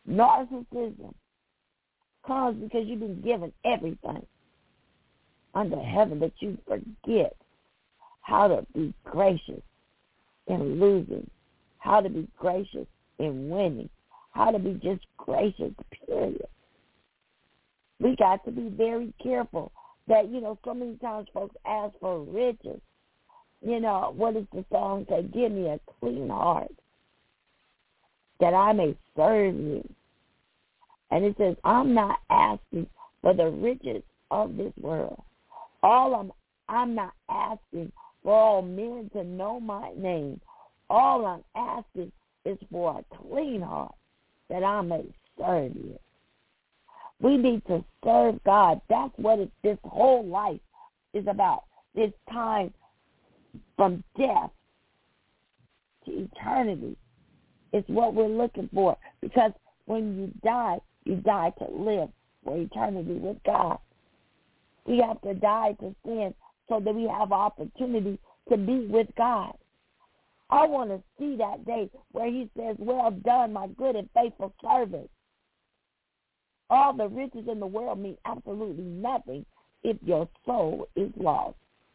Narcissism comes because you've been given everything under heaven that you forget how to be gracious in losing, how to be gracious in winning, how to be just gracious, period. We got to be very careful that, you know, so many times folks ask for riches. You know, what does the song say? Give me a clean heart that I may serve you. And it says, I'm not asking for the riches of this world. All I'm, I'm not asking for all men to know my name. All I'm asking is for a clean heart that I may serve you. We need to serve God. That's what it, this whole life is about. This time from death to eternity is what we're looking for. Because when you die, you die to live for eternity with God. We have to die to sin so that we have opportunity to be with God. I want to see that day where he says, well done, my good and faithful servant. All the riches in the world mean absolutely nothing if your soul is lost.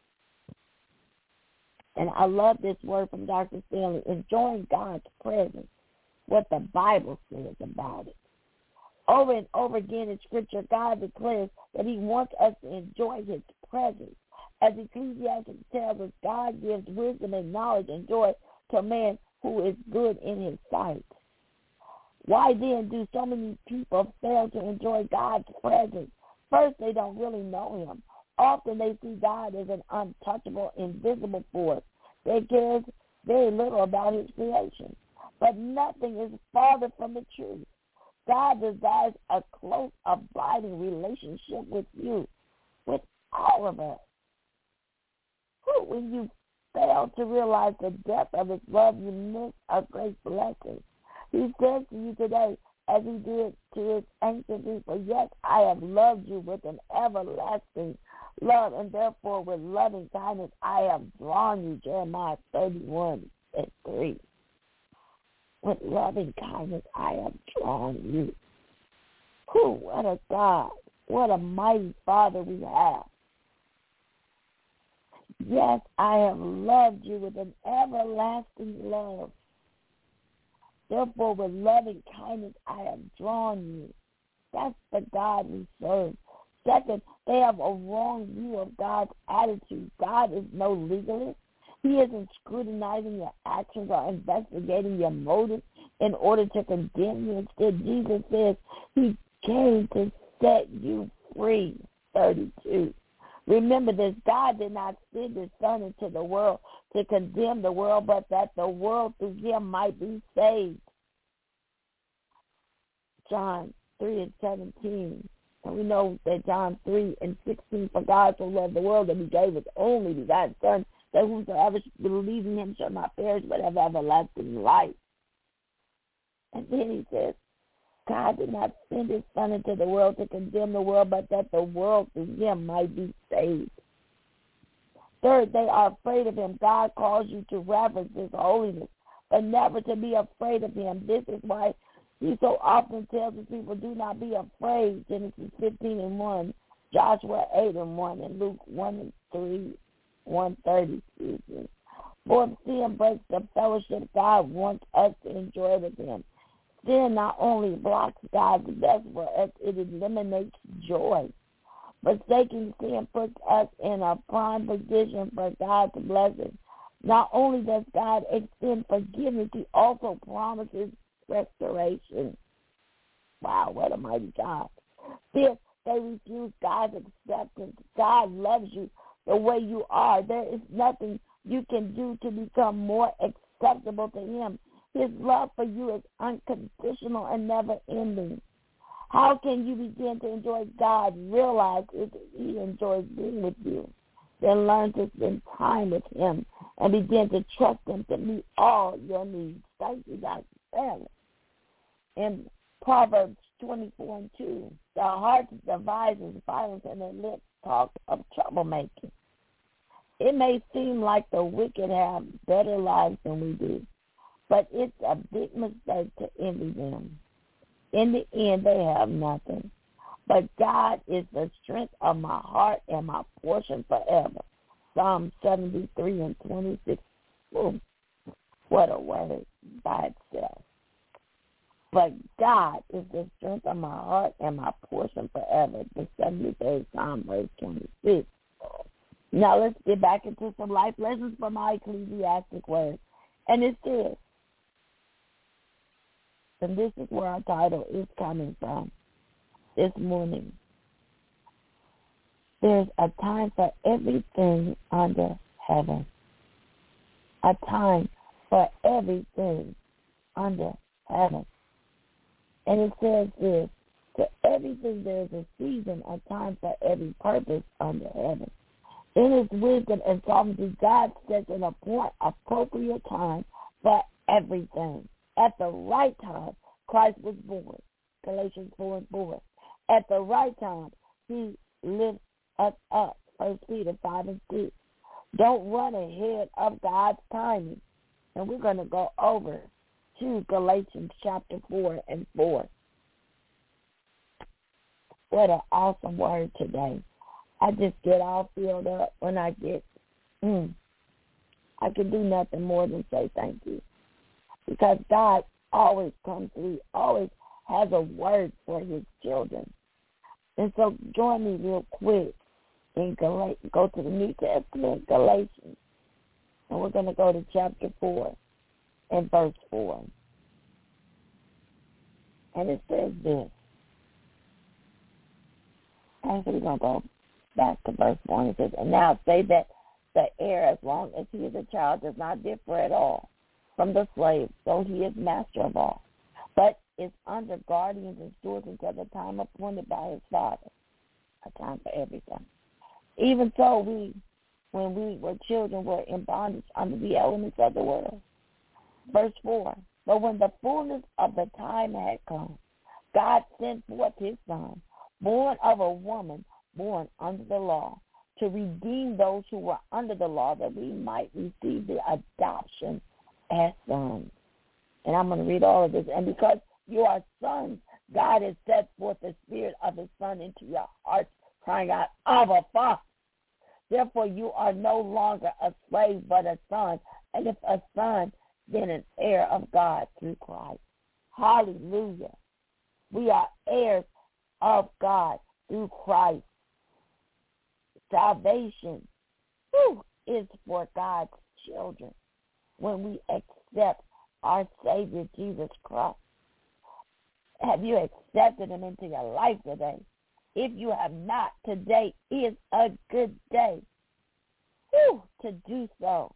And I love this word from Doctor Stanley, enjoying God's presence, what the Bible says about it. Over and over again in Scripture, God declares that he wants us to enjoy his presence. As Ecclesiastes tells us, God gives wisdom and knowledge and joy to a man who is good in his sight. Why then do so many people fail to enjoy God's presence? First, they don't really know him. Often they see God as an untouchable, invisible force. They care very little about his creation. But nothing is farther from the truth. God desires a close, abiding relationship with you, with all of us. When you fail to realize the depth of his love, you miss a great blessing. He says to you today, as he did to his ancient people, yes, I have loved you with an everlasting love, and therefore with loving kindness I have drawn you, Jeremiah thirty-one and three. With loving kindness I have drawn you. Whew, what a God, what a mighty Father we have. Yes, I have loved you with an everlasting love. Therefore, with loving kindness, I have drawn you. That's the God we serve. Second, they have a wrong view of God's attitude. God is no legalist. He isn't scrutinizing your actions or investigating your motives in order to condemn you. Instead, Jesus says he came to set you free. thirty-two. Remember this, God did not send his Son into the world to condemn the world, but that the world through him might be saved. John three and seventeen. And we know that John three and sixteen, for God so loved the world that he gave his only begotten Son, that whosoever believes in him shall not perish but have everlasting life. And then he says, God did not send his Son into the world to condemn the world, but that the world through him might be saved. Third, they are afraid of him. God calls you to reverence his holiness, but never to be afraid of him. This is why he so often tells his people, do not be afraid. Genesis fifteen and one, Joshua eight and one, and Luke one and three, one thirty. Excuse me. For if sin breaks the fellowship God wants us to enjoy with him, sin not only blocks God's best for us, it eliminates joy. Forsaking sin puts us in a prime position for God's blessing. Not only does God extend forgiveness, he also promises restoration. Wow, what a mighty God. Fifth, they refuse God's acceptance. God loves you the way you are. There is nothing you can do to become more acceptable to him. His love for you is unconditional and never ending. How can you begin to enjoy God? Realize if he enjoys being with you. Then learn to spend time with him and begin to trust him to meet all your needs. Thank you, Doctor Stanley. In Proverbs twenty-four and two, the heart devises violence and the lips talk of troublemaking. It may seem like the wicked have better lives than we do, but it's a big mistake to envy them. In the end, they have nothing. But God is the strength of my heart and my portion forever. Psalm seventy-three and twenty-six. Ooh, what a word by itself. But God is the strength of my heart and my portion forever. The seventy-third Psalm, verse twenty-six. Now let's get back into some life lessons from our ecclesiastic word. And it says, and this is where our title is coming from this morning. There's a time for everything under heaven. A time for everything under heaven. And it says this, to everything there is a season, a time for every purpose under heaven. In his wisdom and sovereignty, God sets an appropriate time for everything. At the right time, Christ was born. Galatians four and four. At the right time, he lifts us up. First Peter five and six. Don't run ahead of God's timing. And we're going to go over to Galatians chapter four and four. What an awesome word today. I just get all filled up when I get, mm, I can do nothing more than say thank you. Because God always comes through, always has a word for his children. And so join me real quick in Gal- go to the New Testament, Galatians. And we're going to go to chapter four and verse four. And it says this. Actually, we're going to go back to verse one. It says, and now say that the heir, as long as he is a child, does not differ at all from the slave, though he is master of all, but is under guardians and stewards until the time appointed by his father. A time for everything. Even so, we, when we were children, were in bondage under the elements of the world. Verse four, but when the fullness of the time had come, God sent forth his son, born of a woman, born under the law, to redeem those who were under the law, that we might receive the adoption as sons. And I'm going to read all of this. And because you are sons, God has set forth the spirit of his son into your hearts, crying out, Abba, Father. Therefore you are no longer a slave, but a son. And if a son, then an heir of God through Christ. Hallelujah. We are heirs of God through Christ. Salvation whew, is for God's children when we accept our Savior Jesus Christ. Have you accepted him into your life today? If you have not, today is a good day whew, to do so.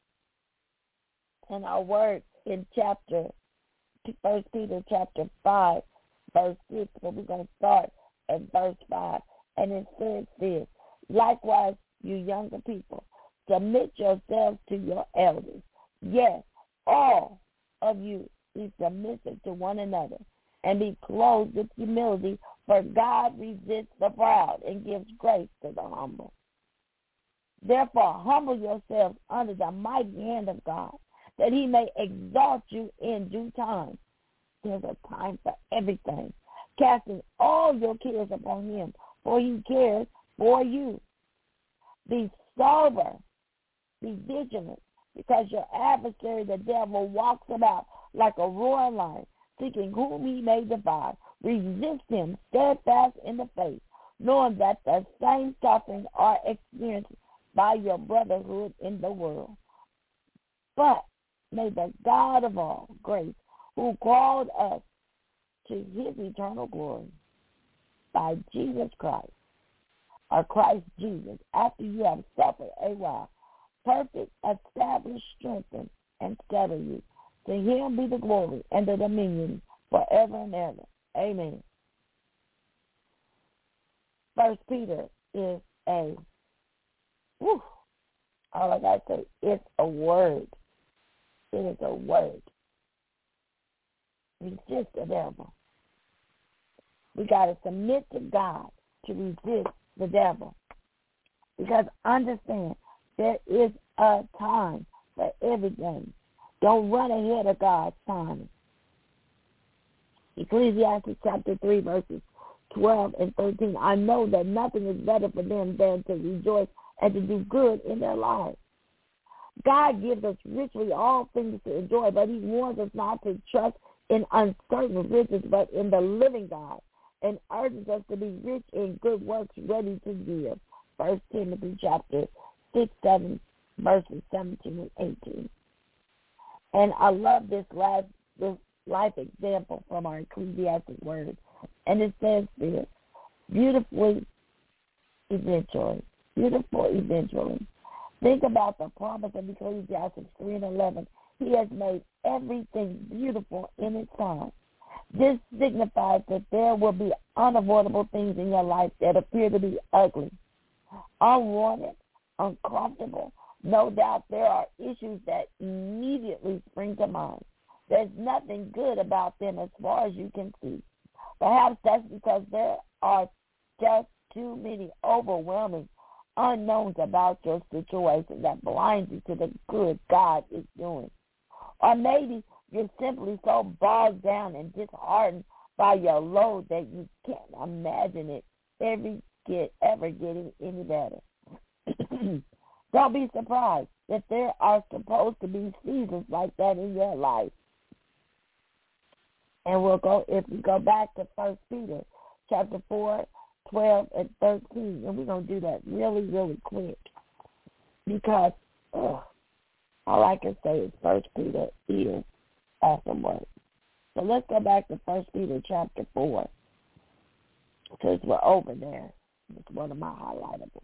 And our word in chapter, First Peter chapter five, verse six, but we're going to start at verse five. And it says this, likewise, you younger people, submit yourselves to your elders. Yes, all of you be submissive to one another and be clothed with humility, for God resists the proud and gives grace to the humble. Therefore, humble yourselves under the mighty hand of God, that he may exalt you in due time. There's a time for everything. Casting all your cares upon him, for he cares for you. Be sober, be vigilant, because your adversary, the devil, walks about like a roaring lion, seeking whom he may devour. Resist him, steadfast in the faith, knowing that the same suffering are experienced by your brotherhood in the world. But may the God of all grace, who called us to his eternal glory by Jesus Christ, or Christ Jesus, after you have suffered a while, perfect, establish, strengthen, and settle you. To him be the glory and the dominion forever and ever. Amen. First Peter is a, whew, all I got to say, it's a word. It is a word. Resist the devil. We got to submit to God to resist the devil. Because understand, there is a time for everything. Don't run ahead of God's timing. Ecclesiastes chapter three, verses twelve and thirteen. I know that nothing is better for them than to rejoice and to do good in their lives. God gives us richly all things to enjoy, but he warns us not to trust in uncertain riches, but in the living God, and urges us to be rich in good works, ready to give. First Timothy chapter six, seven, verses seventeen and eighteen. And I love this last this life example from our Ecclesiastic word. And it says this, beautifully eventually, beautiful eventually. Think about the promise of Ecclesiastes three and eleven. He has made everything beautiful in its time. This signifies that there will be unavoidable things in your life that appear to be ugly, unwanted, uncomfortable. No doubt there are issues that immediately spring to mind. There's nothing good about them as far as you can see. Perhaps that's because there are just too many overwhelming unknowns about your situation that blinds you to the good God is doing. Or maybe you're simply so bogged down and disheartened by your load that you can't imagine it ever, get, ever getting any better. Don't be surprised that there are supposed to be seasons like that in your life. And we'll go, if we go back to First Peter chapter four, twelve, and thirteen, and we're going to do that really, really quick because ugh, all I can say is First Peter is awesome work. So let's go back to First Peter chapter four because we're over there. It's one of my highlightables.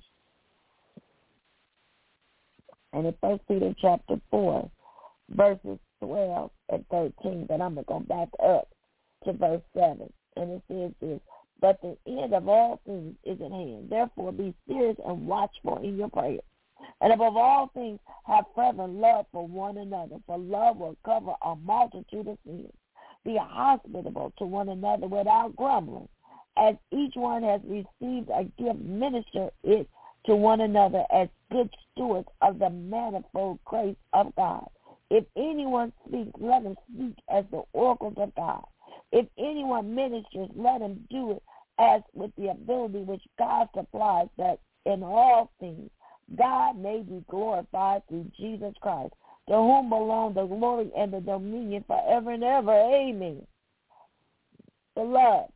And in First Peter chapter four, verses twelve and thirteen, but I'm going to go back up to verse seven. And it says this, but the end of all things is at hand. Therefore, be serious and watchful in your prayers. And above all things, have fervent love for one another, for love will cover a multitude of sins. Be hospitable to one another without grumbling. As each one has received a gift, minister it to one another as good stewards of the manifold grace of God. If anyone speaks, let him speak as the oracles of God. If anyone ministers, let him do it as with the ability which God supplies, that in all things God may be glorified through Jesus Christ, to whom belong the glory and the dominion forever and ever. Amen. Beloved,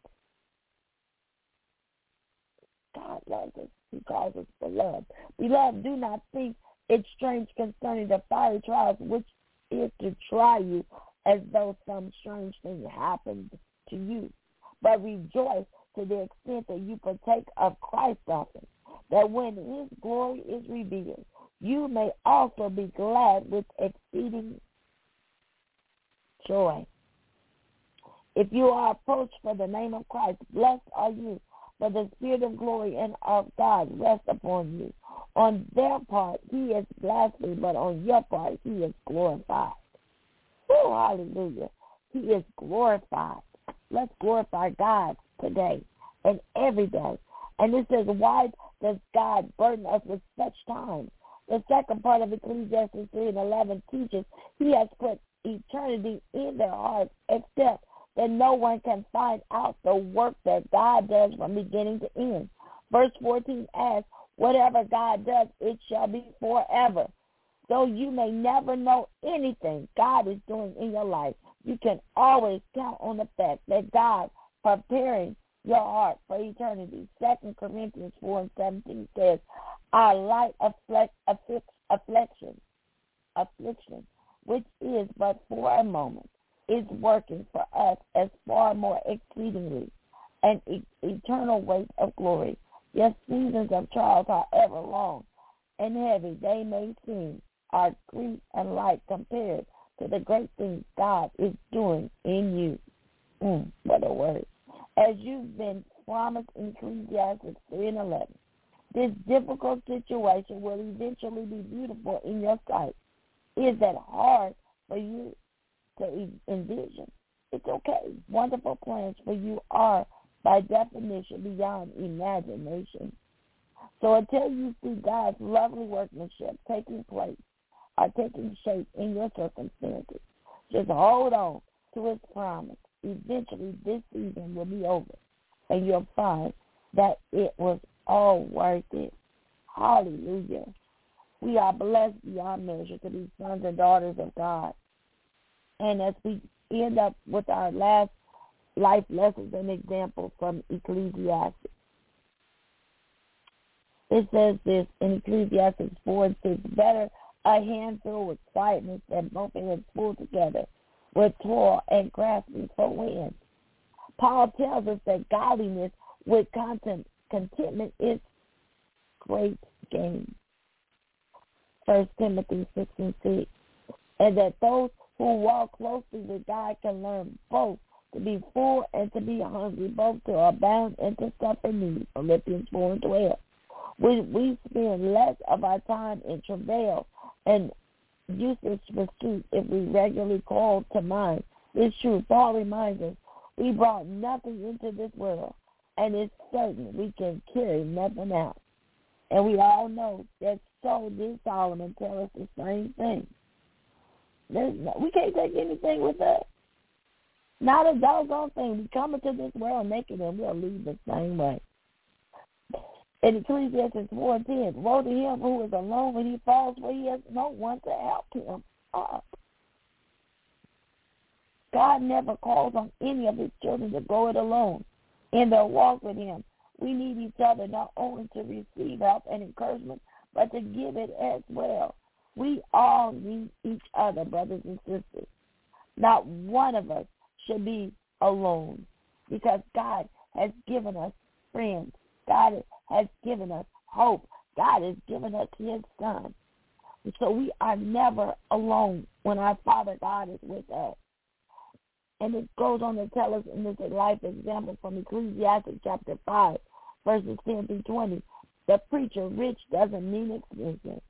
God loves us. He calls us beloved. Beloved, do not think it strange concerning the fiery trials which is to try you as though some strange thing happened to you. But rejoice to the extent that you partake of Christ's suffering, that when his glory is revealed, you may also be glad with exceeding joy. If you are approached for the name of Christ, blessed are you, for the Spirit of glory and of God rests upon you. On their part, he is blasphemed, but on your part, he is glorified. Oh, hallelujah. He is glorified. Let's glorify God today and every day. And it says, why does God burden us with such times? The second part of Ecclesiastes three and eleven teaches he has put eternity in their hearts, except that no one can find out the work that God does from beginning to end. Verse fourteen asks, whatever God does, it shall be forever. Though you may never know anything God is doing in your life, you can always count on the fact that God preparing your heart for eternity. Second Corinthians four and seventeen says, our light afflict, afflict, affliction, affliction, which is but for a moment, is working for us as far more exceedingly an e- eternal weight of glory. Yes, seasons of trials, however long and heavy they may seem, are grief and light compared to the great things God is doing in you. Mm, what a word. As you've been promised in Ecclesiastes three and eleven, this difficult situation will eventually be beautiful in your sight. Is that hard for you to envision? It's okay. Wonderful plans for you are, by definition, beyond imagination. So until you see God's lovely workmanship taking place or taking shape in your circumstances, just hold on to his promise eventually this season will be over, and you'll find that it was all worth it. Hallelujah. We are blessed beyond measure to be sons and daughters of God. And as we end up with our last life lessons and example from Ecclesiastes, it says this in Ecclesiastes four and six, better a handful with quietness than both hands full together with toil and grasping for wind. Paul tells us that godliness with content, contentment is great gain. First Timothy six and six. And that those who walk closely with God can learn both to be full and to be hungry, both to abound and to suffer need. Philippians four and twelve. We, we spend less of our time in travail and useless pursuit if we regularly call to mind this truth. Paul reminds us we brought nothing into this world, and it's certain we can carry nothing out. And we all know that so did Solomon tell us the same thing. There's no, we can't take anything with us. Not a doggone thing. We come into this world naked and we'll leave the same way. In Ecclesiastes four and ten, woe to him who is alone when he falls, for he has no one to help him up. God never calls on any of his children to go it alone in their walk with him. We need each other not only to receive help and encouragement, but to give it as well. We all need each other, brothers and sisters. Not one of us should be alone, because God has given us friends. God has given us hope. God has given us his son. So we are never alone when our Father God is with us. And it goes on to tell us in this life example from Ecclesiastes chapter five, verses ten through twenty. The preacher rich doesn't mean expensive.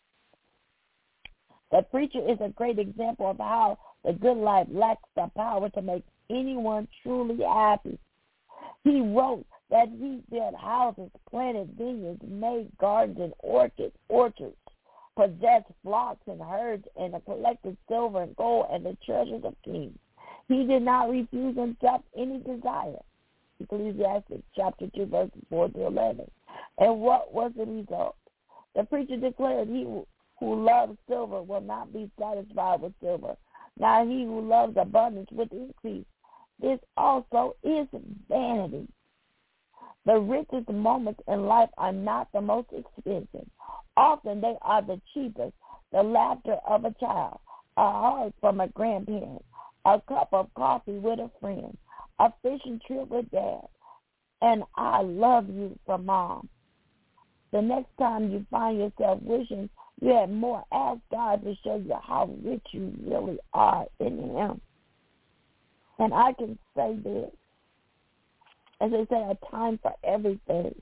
The preacher is a great example of how the good life lacks the power to make anyone truly happy. He wrote that he built houses, planted vineyards, made gardens and orchards, orchards, possessed flocks and herds, and collected silver and gold and the treasures of kings. He did not refuse himself any desire. Ecclesiastes chapter two, verses four to eleven. And what was the result? The preacher declared, he who loves silver will not be satisfied with silver. Now he who loves abundance with increase. This also is vanity. The richest moments in life are not the most expensive. Often they are the cheapest. The laughter of a child, a hug from a grandparent, a cup of coffee with a friend, a fishing trip with dad, and I love you from mom. The next time you find yourself wishing you had more, ask God to show you how rich you really are in him. And I can say this, as they say, a time for everything.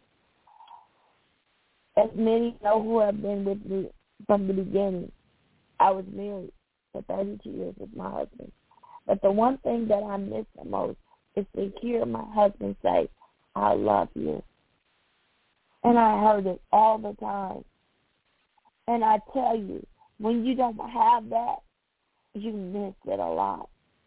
As many know who have been with me from the beginning, I was married for thirty-two years with my husband. But the one thing that I miss the most is to hear my husband say, I love you. And I heard it all the time. And I tell you, when you don't have that, you miss it a lot.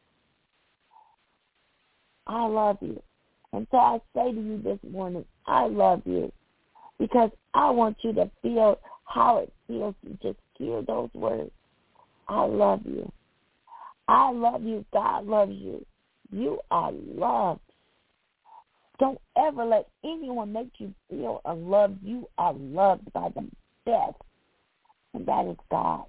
I love you. And so I say to you this morning, I love you, because I want you to feel how it feels to just hear those words. I love you. I love you. God loves you. You are loved. Don't ever let anyone make you feel unloved. You are loved by the best, and that is God.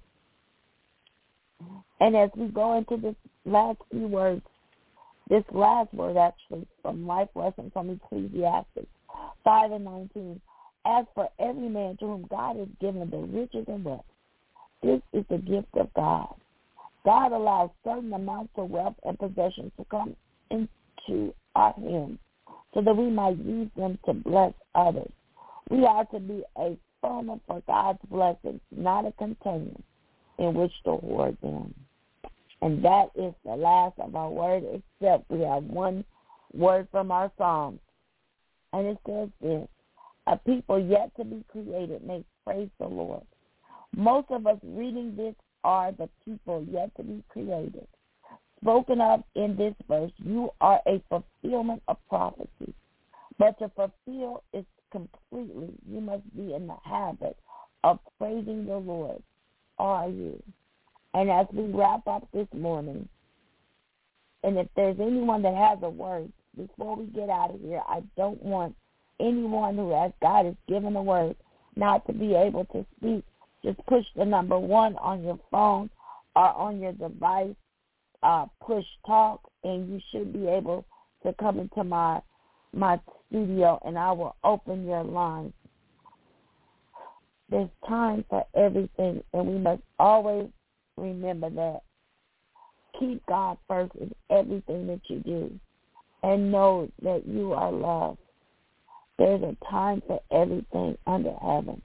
And as we go into this last few words, this last word actually from Life Lesson from Ecclesiastes five and nineteen, as for every man to whom God has given the riches and wealth, this is the gift of God. God allows certain amounts of wealth and possessions to come into our hands so that we might use them to bless others. We are to be a funnel for God's blessings, not a container in which to hoard them. And that is the last of our word, except we have one word from our Psalms. And it says this, a people yet to be created may praise the Lord. Most of us reading this are the people yet to be created. spoken of in this verse, you are a fulfillment of prophecy. But to fulfill is completely, you must be in the habit of praising the Lord. Are you? And as we wrap up this morning, and if there's anyone that has a word, before we get out of here, I don't want anyone who has God has given a word not to be able to speak. Just push the number one on your phone or on your device, uh, push talk, and you should be able to come into my my studio, and I will open your line. There's time for everything, and we must always remember that. Keep God first in everything that you do, and know that you are loved. There's a time for everything under heaven.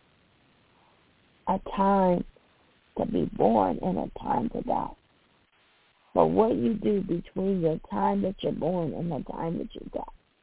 A time to be born and a time to die. But what you do between the time that you're born and the time that you die,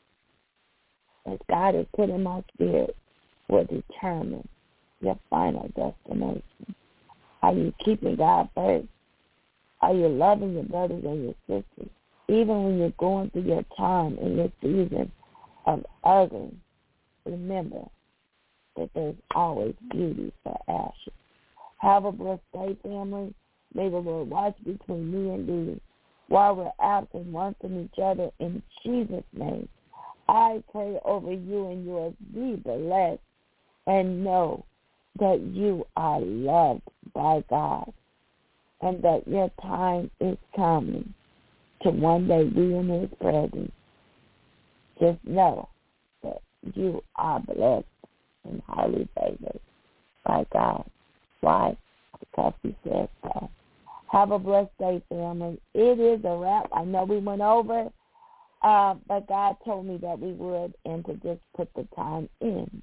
as God has put in my spirit, will determine your final destination. Are you keeping God first? Are you loving your brothers and your sisters? Even when you're going through your time and your season of ugly, remember that there's always beauty for ashes. Have a blessed day, family. May the Lord watch between me and thee while we're absent one from each other. In Jesus' name, I pray over you and yours. Be blessed and know that you are loved by God and that your time is coming to one day be in His presence. Just know that you are blessed and highly favored by God. Why? Because He said so. Have a blessed day, family. It is a wrap. I know we went over, uh, but God told me that we would, and to just put the time in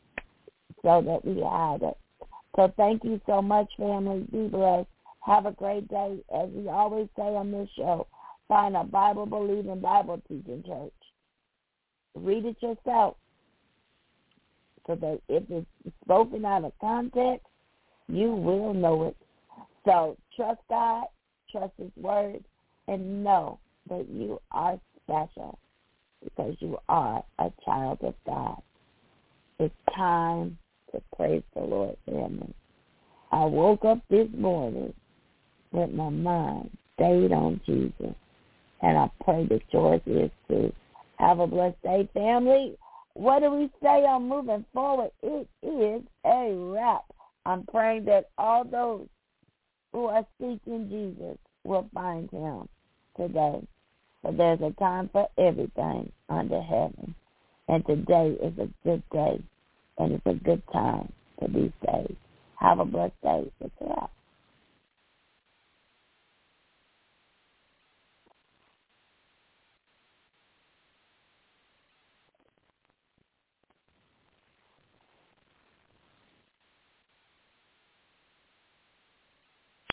so that we had it. So thank you so much, family. Be blessed. Have a great day. As we always say on this show, find a Bible-believing, Bible-teaching church. Read it yourself so that if it's spoken out of context, you will know it. So trust God, trust His word, and know that you are special because you are a child of God. It's time to praise the Lord, family. I woke up this morning with my mind stayed on Jesus, and I pray that yours is too. Have a blessed day, family. What do we say on moving forward? It is a wrap. I'm praying that all those who are seeking Jesus will find Him today. For there's a time for everything under heaven. And today is a good day, and it's a good time to be saved. Have a blessed day. It's a wrap.